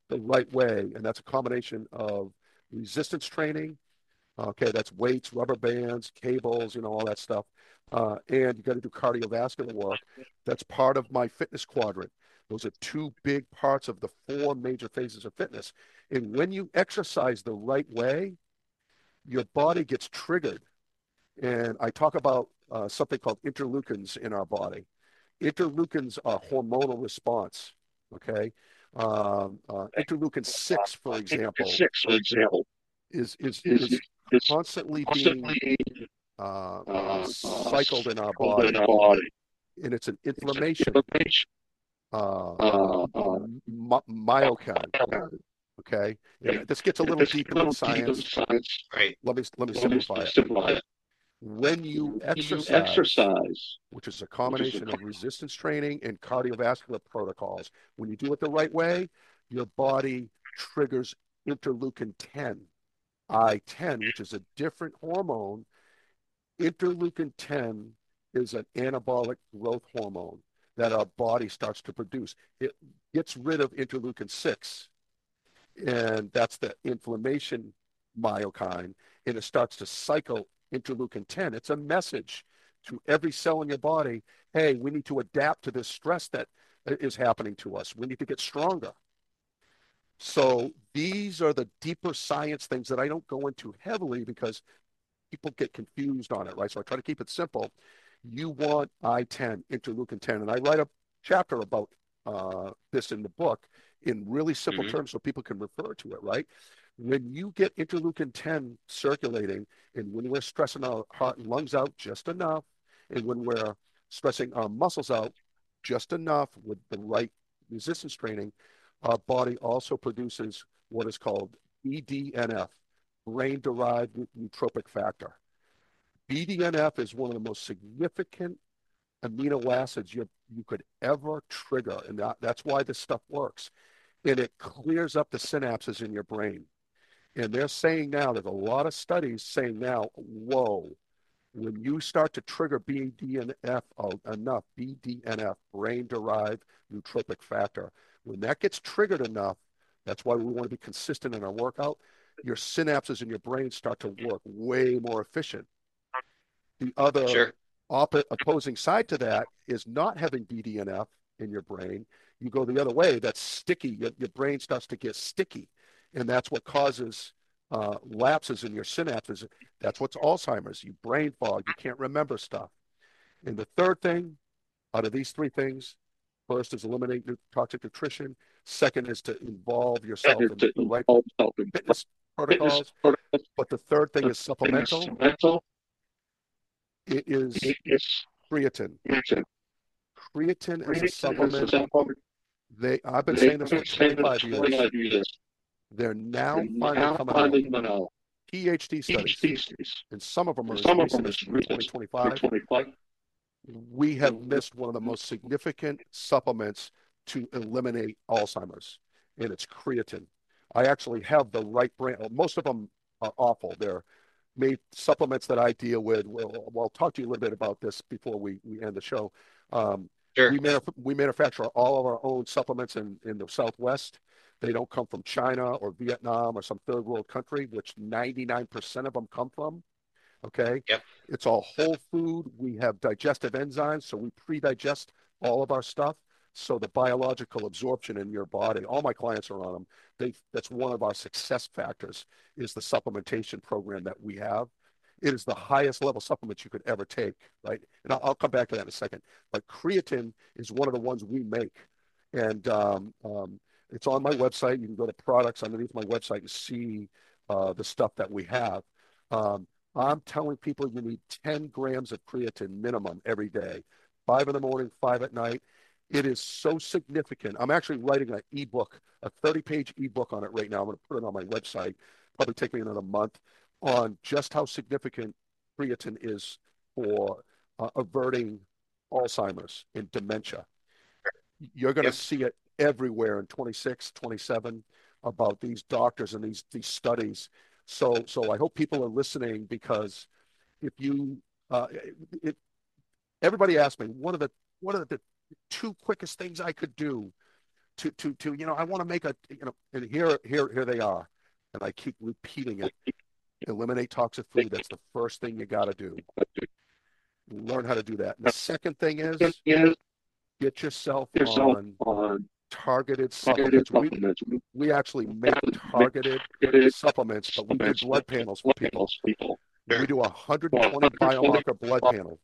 the right way, and that's a combination of resistance training. Okay, that's weights, rubber bands, cables, you know, all that stuff. Uh, and you got to do cardiovascular work. That's part of my fitness quadrant. Those are two big parts of the four major phases of fitness. And when you exercise the right way, your body gets triggered. And I talk about uh, something called interleukins in our body. Interleukins are hormonal response. Okay, um, uh, interleukin six, for example, Six, for example, is is is is is constantly being constantly uh, uh, uh, uh, cycled in our cycled in body, our body. and it's an It's an inflammation inflammation. uh, uh, Uh, uh, my, myokine. Okay, and this gets a little this is deep a into the little deep in science. science. Right. Let me let me Let me simplify it. simplify it. When you When you exercise, exercise, which is a which is a combination of resistance training and cardiovascular protocols, when you do it the right way, your body triggers interleukin ten, I ten, which is a different hormone. Interleukin ten is an anabolic growth hormone that our body starts to produce. It gets rid of interleukin six, and that's the inflammation myokine, and it starts to cycle interleukin ten. It's a message to every cell in your body, hey, we need to adapt to this stress that is happening to us. We need to get stronger. So these are the deeper science things that I don't go into heavily because people get confused on it, right? So I try to keep it simple. You want I ten, interleukin ten, and I write a chapter about uh, this in the book in really simple Mm-hmm. terms so people can refer to it, right? When you get interleukin ten circulating, and when we're stressing our heart and lungs out just enough, and when we're stressing our muscles out just enough with the right resistance training, our body also produces what is called B D N F, brain-derived neurotrophic factor. B D N F is one of the most significant amino acids you, you could ever trigger, and that, that's why this stuff works. And it clears up the synapses in your brain. And they're saying now, there's a lot of studies saying now, whoa, when you start to trigger B D N F enough, B D N F, brain-derived neurotrophic factor, when that gets triggered enough, that's why we want to be consistent in our workout, your synapses in your brain start to work way more efficient. The other Sure. op- opposing side to that is not having B D N F in your brain. You go the other way, that's sticky. Your, your brain starts to get sticky, and that's what causes uh, lapses in your synapses. That's what's Alzheimer's. You brain fog. You can't remember stuff. And the third thing out of these three things, first is eliminate toxic nutrition. Second is to involve yourself in to the right involve yourself in fitness fitness protocols. protocols. But the third thing The is thing is supplemental. mental. It It is is creatine. mental. Creatine as a Creatine is a supplement. supplement. They I've been They've saying this been for saying this twenty-five for years. twenty-five years. They're They're now finally now coming out. finally coming out. PhD Each studies, species, and some of them are and as some of them recent is as recent, twenty for twenty-five. twenty-five. We have missed one of the most significant supplements to eliminate Alzheimer's, and it's creatine. I actually have the right brand. Most of them are awful. They're made supplements that I deal with. Well, well, I'll talk to you a little bit about this before we, we end the show. Um, Sure. we, manuf- we manufacture all of our own supplements in, in the Southwest. They don't come from China or Vietnam or some third world country, which ninety-nine percent of them come from. Okay. Yep. It's all whole food. We have digestive enzymes, so we pre-digest all of our stuff. So the biological absorption in your body, all my clients are on them. They, that's one of our success factors is the supplementation program that we have. It is the highest level supplements you could ever take, right? And I'll, I'll come back to that in a second. But creatine is one of the ones we make. And um, um, it's on my website. You can go to products underneath my website and see uh, the stuff that we have. Um, I'm telling people you need ten grams of creatine minimum every day, five in the morning, five at night. It is so significant. I'm actually writing an ebook, a thirty page ebook on it right now. I'm going to put it on my website. Probably take me another month on just how significant creatine is for uh, averting Alzheimer's and dementia. You're going to Yep. see it everywhere in twenty-six, twenty-seven about these doctors and these these studies. So so I hope people are listening because if you uh, it, everybody asked me what are the what are the two quickest things I could do to to to you know, I want to make a, you know, and here here here they are, and I keep repeating it. Eliminate toxic food. That's the first thing you got to do. Learn how to do that. And the second thing is get yourself on targeted supplements. We we actually make targeted supplements, but we do blood panels for people. We do a one hundred twenty biomarker blood panel.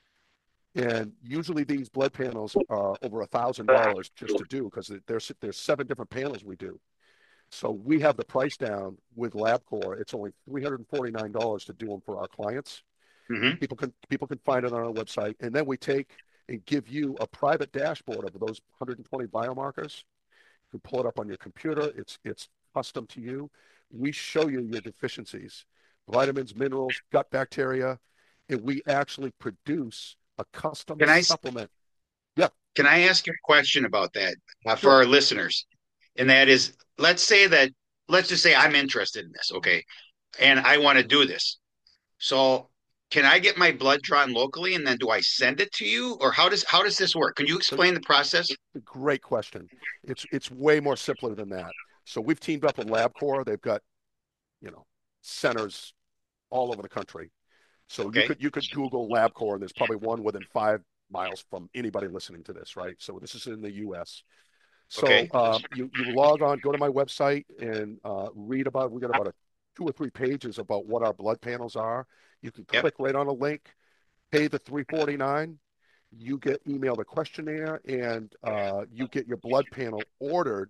And usually these blood panels are over a thousand dollars just to do, because there's there's seven different panels we do. So we have the price down with LabCorp. It's only three hundred forty-nine dollars to do them for our clients. Mm-hmm. People can people can find it on our website, and then we take and give you a private dashboard of those one hundred twenty biomarkers. You can pull it up on your computer. It's it's custom to you. We show you your deficiencies, vitamins, minerals, gut bacteria, and we actually produce a custom can I, supplement. Yeah. Can I ask you a question about that uh, for sure. our listeners? And that is, let's say that, let's just say I'm interested in this, okay? And I want to do this. So can I get my blood drawn locally, and then do I send it to you? Or how does how does this work? Can you explain the process? Great question. It's it's way more simpler than that. So we've teamed up with LabCorp. They've got, you know, centers all over the country. So okay. you could you could Google LabCorp, and there's probably one within five miles from anybody listening to this, right? So this is in the U S. So okay. uh, you you log on, go to my website, and uh, read about. We got about a, two or three pages about what our blood panels are. You can click yep. right on a link, pay the three forty-nine. You get emailed a questionnaire, and uh, you get your blood panel ordered.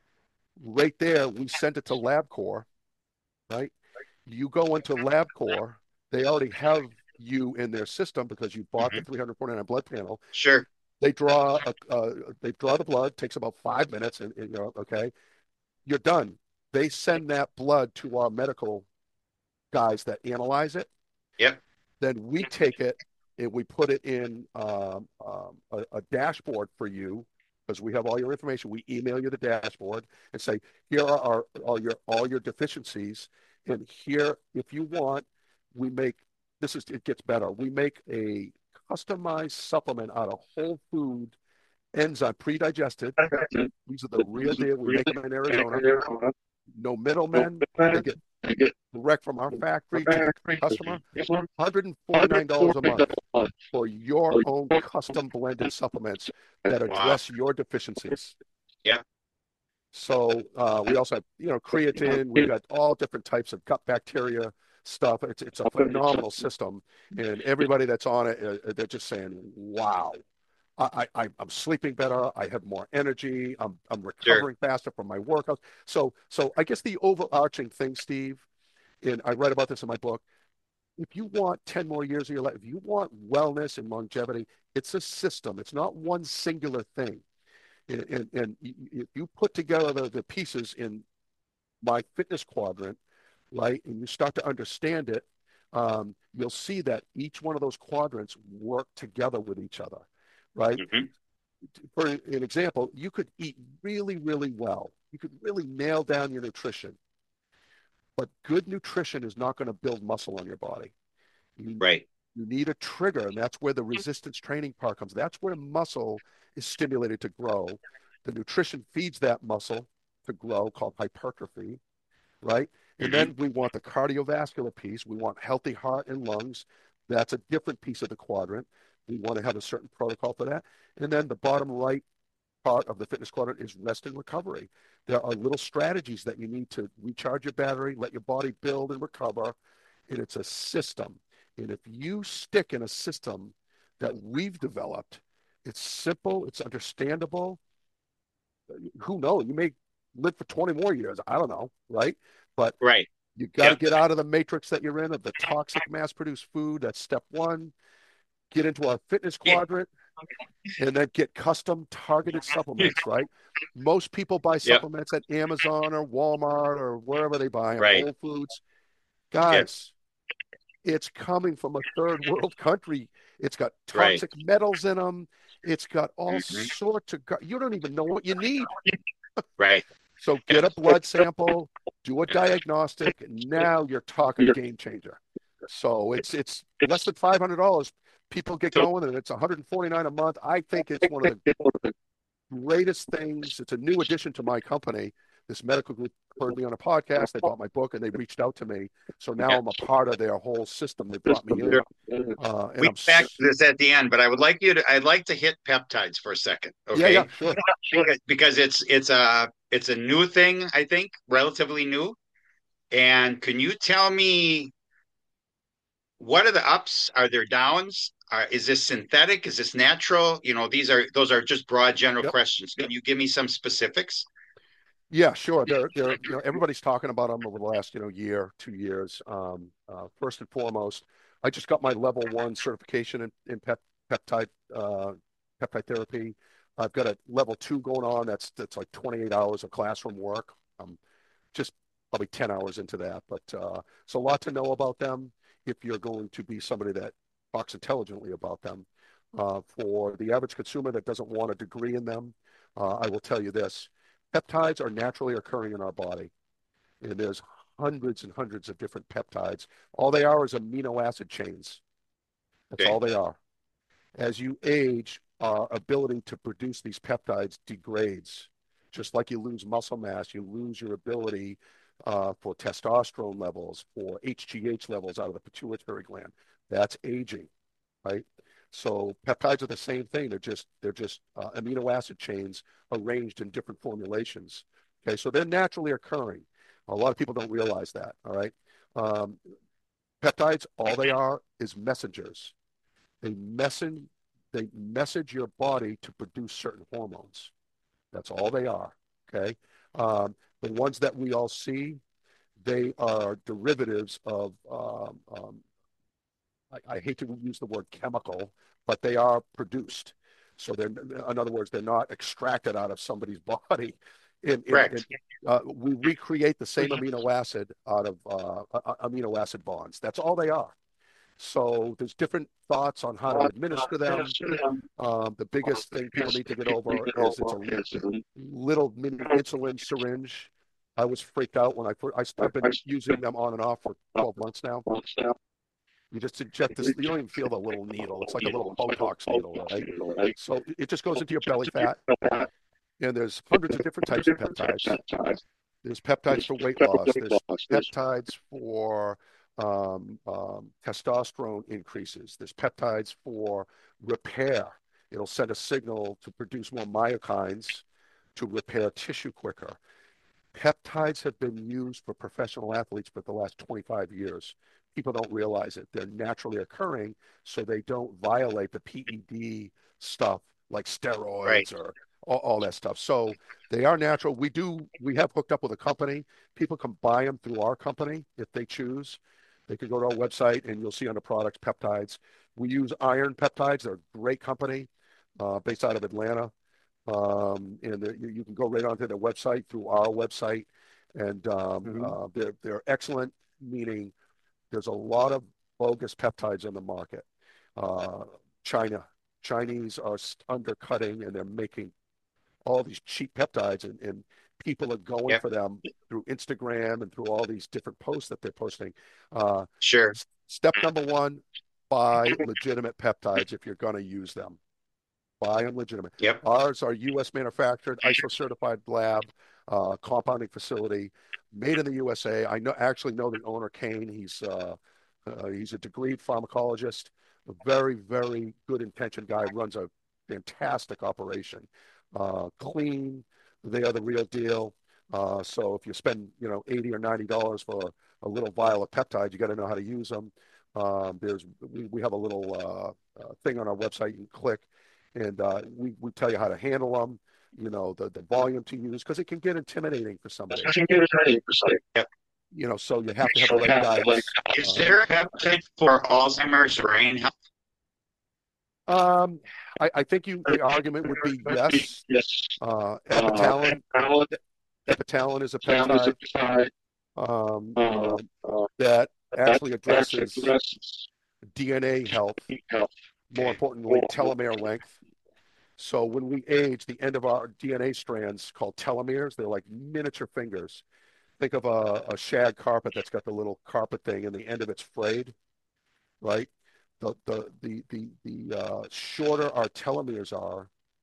Right there, we send it to LabCorp. Right, you go into LabCorp. They already have you in their system because you bought mm-hmm. the three hundred forty-nine blood panel. Sure. They draw a, uh, they draw the blood. Takes about five minutes, and, and you know, okay, you're done. They send that blood to our medical guys that analyze it. Yep. Then we take it and we put it in um, um, a, a dashboard for you, because we have all your information. We email you the dashboard and say, here are our, all your all your deficiencies, and here, if you want, we make this is it gets better. We make a customized supplement out of whole food enzyme, pre-digested. These are the real deal. We make them in Arizona. No middlemen. They get direct from our factory to the customer. one hundred forty-nine dollars a month for your own custom blended supplements that address wow. your deficiencies. Yeah. So uh, we also have, you know, creatine. We've got all different types of gut bacteria stuff. It's it's a phenomenal system, and everybody that's on it, uh, they're just saying, "Wow, I, I I'm sleeping better. I have more energy. I'm I'm recovering sure. faster from my workouts." So so I guess the overarching thing, Steve, and I write about this in my book. If you want ten more years of your life, if you want wellness and longevity, it's a system. It's not one singular thing. And, and, and if you put together the, the pieces in my fitness quadrant, right, and you start to understand it, um, you'll see that each one of those quadrants work together with each other, right? Mm-hmm. For an example, you could eat really, really well. You could really nail down your nutrition. But good nutrition is not going to build muscle on your body. You, right. You need a trigger, and that's where the resistance training part comes. That's where muscle is stimulated to grow. The nutrition feeds that muscle to grow, called hypertrophy, right? And mm-hmm. then we want the cardiovascular piece. We want healthy heart and lungs. That's a different piece of the quadrant. We want to have a certain protocol for that. And then the bottom right part of the fitness quadrant is rest and recovery. There are little strategies that you need to recharge your battery, let your body build and recover, and it's a system. And if you stick in a system that we've developed, it's simple, it's understandable. Who knows? You may live for twenty more years. I don't know, right? But right. you got to yep. get out of the matrix that you're in of the toxic mass-produced food. That's step one. Get into our fitness quadrant, yeah. and then get custom targeted supplements, right? Most people buy supplements yep. at Amazon or Walmart or wherever they buy them, right. Whole Foods. Guys, yep. it's coming from a third world country. It's got toxic right. metals in them. It's got all mm-hmm. sorts of, you don't even know what you need. Right. So get a blood sample, do a diagnostic, and now you're talking game changer. So it's it's less than five hundred dollars. People get going, and it's one hundred forty-nine dollars a month. I think it's one of the greatest things. It's a new addition to my company. This medical group heard me on a podcast. They bought my book and they reached out to me. So now Yeah. I'm a part of their whole system. They brought me in, uh, and We I'm back to this at the end, but I would like you to I'd like to hit peptides for a second, yeah, yeah, okay? sure. Because, because it's it's a it's a new thing, I think, relatively new. And can you tell me what are the ups? Are there downs? Are, is this synthetic? Is this natural? You know, these are those are just broad general Yep. questions. Can you give me some specifics? Yeah, sure. They're they're you know everybody's talking about them over the last you know year, two years. Um, uh, first and foremost, I just got my level one certification in, in pep, peptide uh, peptide therapy. I've got a level two going on. That's that's like twenty-eight hours of classroom work. I'm just probably ten hours into that, but uh, it's a lot to know about them if you're going to be somebody that talks intelligently about them. Uh, for the average consumer that doesn't want a degree in them, uh, I will tell you this. Peptides are naturally occurring in our body, and there's hundreds and hundreds of different peptides. All they are is amino acid chains. That's Okay. all they are. As you age, our ability to produce these peptides degrades. Just like you lose muscle mass, you lose your ability uh, for testosterone levels, for H G H levels out of the pituitary gland. That's aging, right? So peptides are the same thing. They're just they're just uh, amino acid chains arranged in different formulations. Okay, so they're naturally occurring. A lot of people don't realize that. All right, um, peptides, all they are is messengers. They message they message your body to produce certain hormones. That's all they are. Okay, um, the ones that we all see, they are derivatives of um, um, I, I hate to use the word chemical, but they are produced. So they're, in other words, they're not extracted out of somebody's body. In, in, in, Correct. uh, we recreate the same amino acid out of uh, amino acid bonds. That's all they are. So there's different thoughts on how to administer them. Um, the biggest thing people need to get over is it's a little mini insulin syringe. I was freaked out when I first, I, I've been using them on and off for twelve months now. You just inject this, you don't even feel the little needle. It's like a little Botox needle, right? So it just goes into your belly fat. And there's hundreds of different types of peptides. There's peptides for weight loss. There's peptides for um, um, testosterone increases. There's peptides for repair. It'll send a signal to produce more myokines to repair tissue quicker. Peptides have been used for professional athletes for the last twenty-five years. People don't realize it. They're naturally occurring, so they don't violate the P E D stuff like Right. steroids or all, all that stuff. So they are natural. We do, we have hooked up with a company. People can buy them through our company if they choose. They can go to our website and you'll see on the products peptides. We use Iron Peptides. They're a great company uh, based out of Atlanta. Um, and you, you can go right onto their website through our website, and um, Mhm. uh, they're they're excellent. Meaning, there's a lot of bogus peptides on the market. Uh, China, Chinese are undercutting, and they're making all these cheap peptides, and, and people are going Yep. for them through Instagram and through all these different posts that they're posting. Uh, Sure. Step number one: buy legitimate peptides if you're going to use them. Buy them legitimate. Yep. Ours are U S manufactured, I S O certified lab, uh, compounding facility, made in the U S A. I know actually know the owner, Kane. He's uh, uh, he's a degreed pharmacologist, a very very good intentioned guy. Runs a fantastic operation, uh, clean. They are the real deal. Uh, so if you spend you know eighty or ninety dollars for a, a little vial of peptides, you got to know how to use them. Um, there's we, we have a little uh, uh, thing on our website you can click and uh, we, we tell you how to handle them, you know, the, the volume to use, because it can get intimidating for somebody. Yep. You know, so you have to have the right guidance. Is there a peptide for Alzheimer's brain health? Um, I, I think you the argument would be yes. Uh, epitalin, epitalin is a peptide um, um, that actually addresses D N A health, more importantly, telomere length. So when we age, the end of our D N A strands called telomeres, they're like miniature fingers. Think of a, a shag carpet that's got the little carpet thing and the end of it's frayed, right? The the the the, the uh, shorter our telomeres are,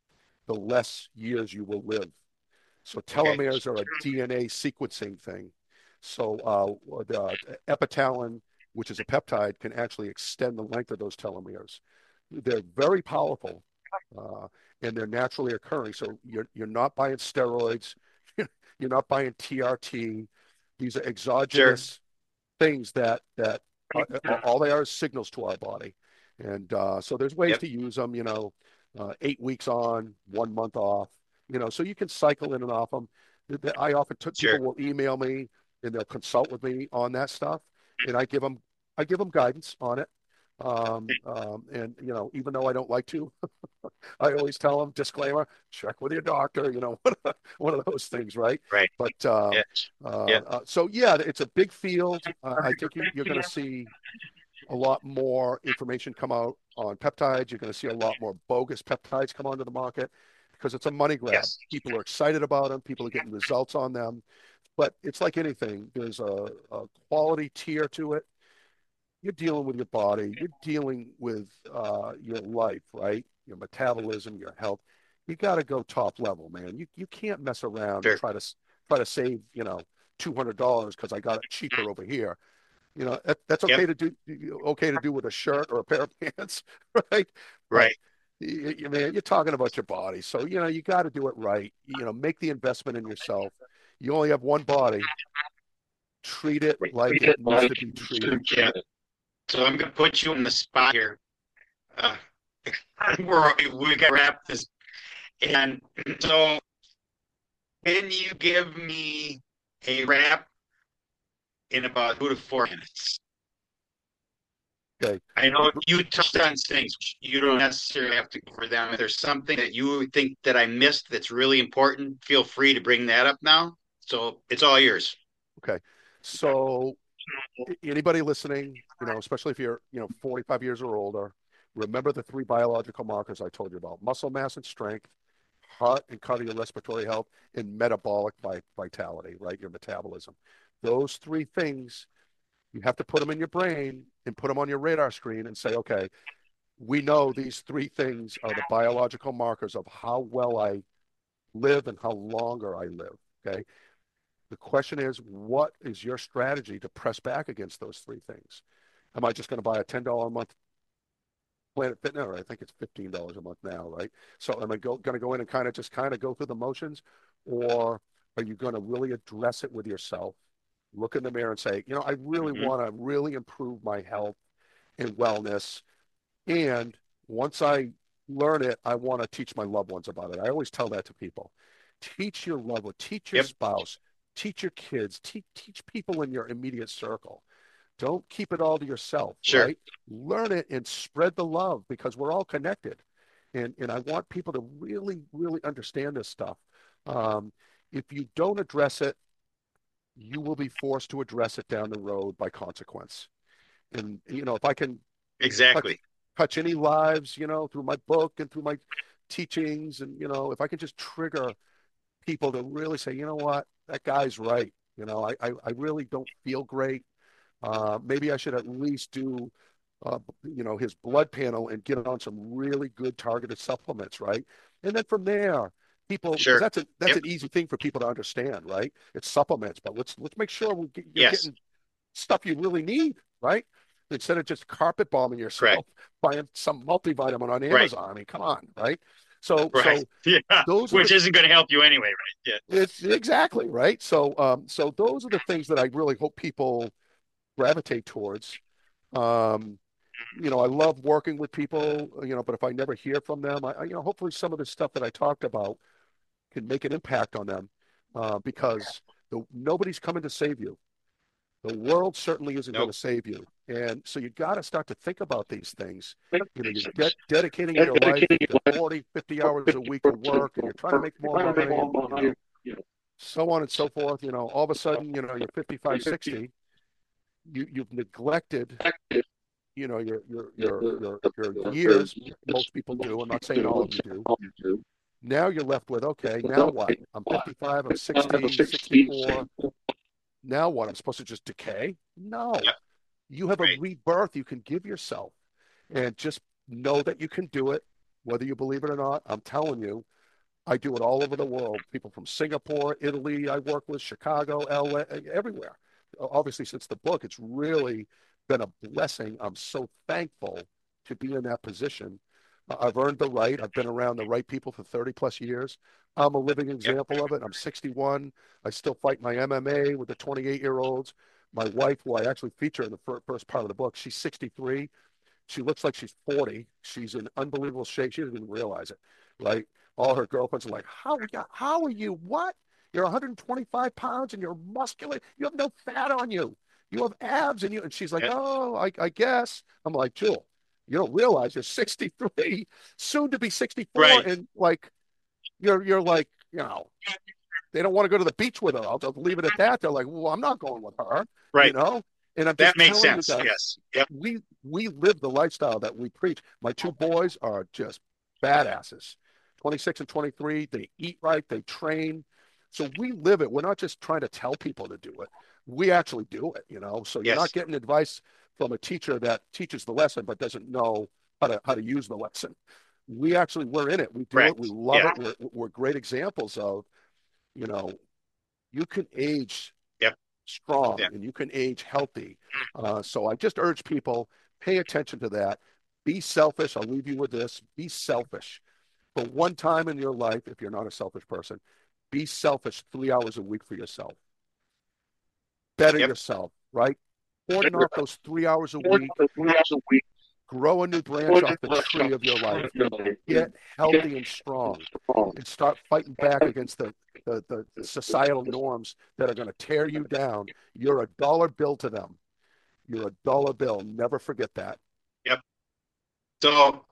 the less years you will live. So Okay. telomeres are a D N A sequencing thing. So uh, the epitalon, which is a peptide, can actually extend the length of those telomeres. They're very powerful, uh, and they're naturally occurring. So you're you're not buying steroids, you're not buying T R T. These are Sure. exogenous things that that are, all they are is signals to our body. And uh, so there's ways Yep. to use them, you know, uh, eight weeks on, one month off, you know, so you can cycle in and off them. I often took people Sure. will email me and they'll consult with me on that stuff, and I give them I give them guidance on it. Um, um, and you know, even though I don't like to, I always tell them, disclaimer, check with your doctor, you know, one of those things, right? Right. But um, Yeah. uh, Yeah. uh, so yeah, it's a big field. Uh, I think you, you're going to see a lot more information come out on peptides. You're going to see a lot more bogus peptides come onto the market because it's a money grab. Yes. People are excited about them. People are getting results on them. But it's like anything. There's a, a quality tier to it. You're dealing with your body. You're dealing with uh, your life, right? Your metabolism, your health. You got to go top level, man. You you can't mess around and Sure. try to try to save, you know, two hundred dollars because I got it cheaper over here. You know, that, that's Yep. okay to do. Okay to do with a shirt or a pair of pants, right? But Right. you, you man, you're talking about your body, so you know you got to do it right. You know, make the investment in yourself. You only have one body. Treat it like it needs to be treated. Yeah. So I'm going to put you on the spot here. Uh, we're, we got to wrap this. And so, can you give me a wrap in about two to four minutes? Okay. I know you touched on things. You don't necessarily have to cover them. If there's something that you think that I missed that's really important, feel free to bring that up now. So it's all yours. Okay. So anybody listening, you know, especially if you're, you know, forty-five years or older, remember the three biological markers I told you about: muscle mass and strength, heart and cardiorespiratory health, and metabolic vitality, right? Your metabolism. Those three things, you have to put them in your brain and put them on your radar screen and say, okay, we know these three things are the biological markers of how well I live and how longer I live. Okay. The question is, what is your strategy to press back against those three things? Am I just going to buy a ten dollars a month Planet Fitness? Or I think it's fifteen dollars a month now, right? So am I go, going to go in and kind of just kind of go through the motions? Or are you going to really address it with yourself? Look in the mirror and say, you know, I really Mm-hmm. want to really improve my health and wellness. And once I learn it, I want to teach my loved ones about it. I always tell that to people. Teach your loved one, teach your Yep. spouse, teach your kids, teach, teach people in your immediate circle. Don't keep it all to yourself, Sure. right? Learn it and spread the love because we're all connected. And, and I want people to really, really understand this stuff. Um, if you don't address it, you will be forced to address it down the road by consequence. And, you know, if I can touch Exactly. touch any lives, you know, through my book and through my teachings, and you know, if I can just trigger people to really say, you know what, that guy's right. You know, I I, I really don't feel great. Uh, maybe I should at least do, uh, you know, his blood panel and get on some really good targeted supplements, right? And then from there, people, because Sure. that's a that's Yep. an easy thing for people to understand, right? It's supplements, but let's let's make sure we get, you're Yes. getting stuff you really need, right? Instead of just carpet bombing Correct. yourself buying some multivitamin on Right. Amazon. I mean, come on, right? So, Right. so Yeah. those are Which the isn't going to help you anyway, right? Yeah. it's exactly right. So, um, so those are the things that I really hope people gravitate towards. Um, you know, I love working with people, you know, but if I never hear from them, I, I you know, hopefully some of the stuff that I talked about can make an impact on them, uh, because the, nobody's coming to save you. The world certainly isn't going Nope. to save you. And so you got to start to think about these things. You know, you're de- dedicating your life to forty, fifty hours a week to work, and you're trying to make more money and, you know, so on and so forth. You know, all of a sudden, you know, you're fifty-five, sixty, you, you've neglected, you know, your, your, your, your, your years. Most people do. I'm not saying all of you do. Now you're left with, okay, now what? I'm fifty-five, I'm sixty, sixty-four. Now what? I'm supposed to just decay? No. Yeah. You have a Right. rebirth you can give yourself, and just know that you can do it, whether you believe it or not. I'm telling you, I do it all over the world. People from Singapore, Italy, I work with, Chicago, L A, everywhere. Obviously, since the book, it's really been a blessing. I'm so thankful to be in that position. I've earned the right. I've been around the right people for thirty plus years. I'm a living example yep. of it. I'm sixty-one. I still fight my M M A with the twenty-eight-year-olds. My wife, who I actually feature in the first part of the book, she's sixty-three. She looks like she's forty. She's in unbelievable shape. She doesn't even realize it. Like, all her girlfriends are like, how are you? How are you? What? You're one hundred twenty-five pounds and you're muscular. You have no fat on you. You have abs and you. And she's like, yep. oh, I, I guess. I'm like, Jewel, you don't realize you're sixty-three, soon to be sixty-four, right. and like you're you're like, you know, they don't want to go to the beach with her. I'll just leave it at that. They're like, well, I'm not going with her, right? You know, and I'm that just makes telling sense. You guys, yes, yep. we we live the lifestyle that we preach. My two boys are just badasses, twenty-six and twenty-three. They eat right, they train, so we live it. We're not just trying to tell people to do it. We actually do it, you know. So you're yes. not getting advice from a teacher that teaches the lesson but doesn't know how to how to use the lesson. We actually we're in it. We do Correct. It. We love yeah. it. We're, we're great examples of, you know, you can age yep. strong yep. and you can age healthy. Uh, so I just urge people, pay attention to that. Be selfish. I'll leave you with this. Be selfish. For one time in your life, if you're not a selfish person, be selfish three hours a week for yourself. Better yep. yourself, right? Cordon off those three hours a week. Three hours a week. Grow a new branch off the tree of your life. Get healthy and strong, and start fighting back against the, the, the, the societal norms that are going to tear you down. You're a dollar bill to them. You're a dollar bill. Never forget that. Yep. So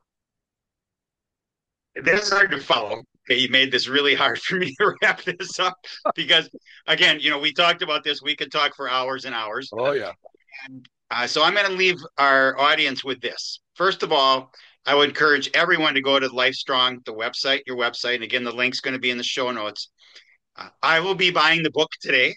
this is hard to follow. Okay, you made this really hard for me to wrap this up because, again, you know, we talked about this. We could talk for hours and hours. Oh, yeah. And uh, so I'm going to leave our audience with this. First of all, I would encourage everyone to go to Livestrong, the website, your website. And again, the link's going to be in the show notes. Uh, I will be buying the book today.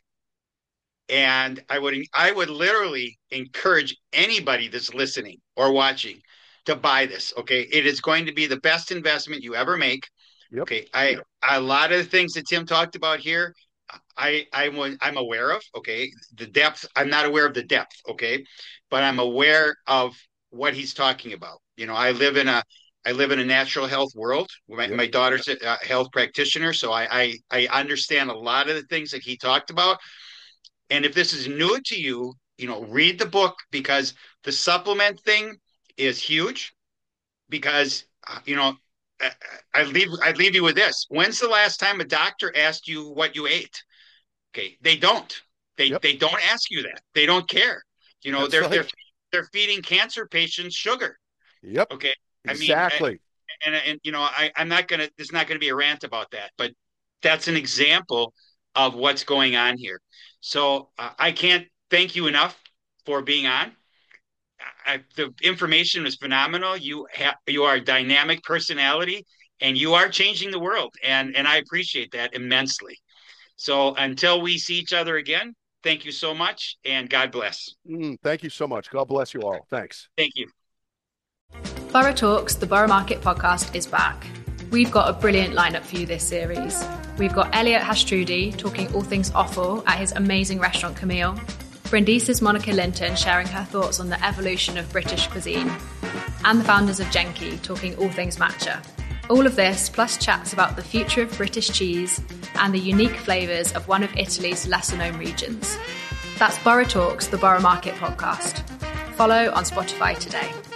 And I would, I would literally encourage anybody that's listening or watching to buy this. Okay. It is going to be the best investment you ever make. Yep. Okay. I, a lot of the things that Tim talked about here, I, I was, I'm aware of, okay, the depth. I'm not aware of the depth. Okay. But I'm aware of what he's talking about. You know, I live in a, I live in a natural health world. My, yep. my daughter's a health practitioner. So I, I, I understand a lot of the things that he talked about. And if this is new to you, you know, read the book, because the supplement thing is huge. Because, uh, you know, I, I leave, I'd leave you with this. When's the last time a doctor asked you what you ate? Okay. They don't, they, yep. they don't ask you that. They don't care. You know, That's they're, right. they're, they're feeding cancer patients sugar. Yep. Okay. Exactly. I mean, and, and, and, you know, I, I'm not going to, there's not going to be a rant about that, but that's an example of what's going on here. So uh, I can't thank you enough for being on. I, the information is phenomenal. You have, you are a dynamic personality, and you are changing the world. And, and I appreciate that immensely. So until we see each other again, thank you so much, and God bless. Mm, thank you so much. God bless you all. Thanks. Thank you. Borough Talks, the Borough Market podcast, is back. We've got a brilliant lineup for you this series. We've got Elliot Hastrudi talking all things offal at his amazing restaurant Camille, Brandice's Monica Linton sharing her thoughts on the evolution of British cuisine, and the founders of Genki talking all things matcha. All of this, plus chats about the future of British cheese and the unique flavours of one of Italy's lesser-known regions. That's Borough Talks, the Borough Market podcast. Follow on Spotify today.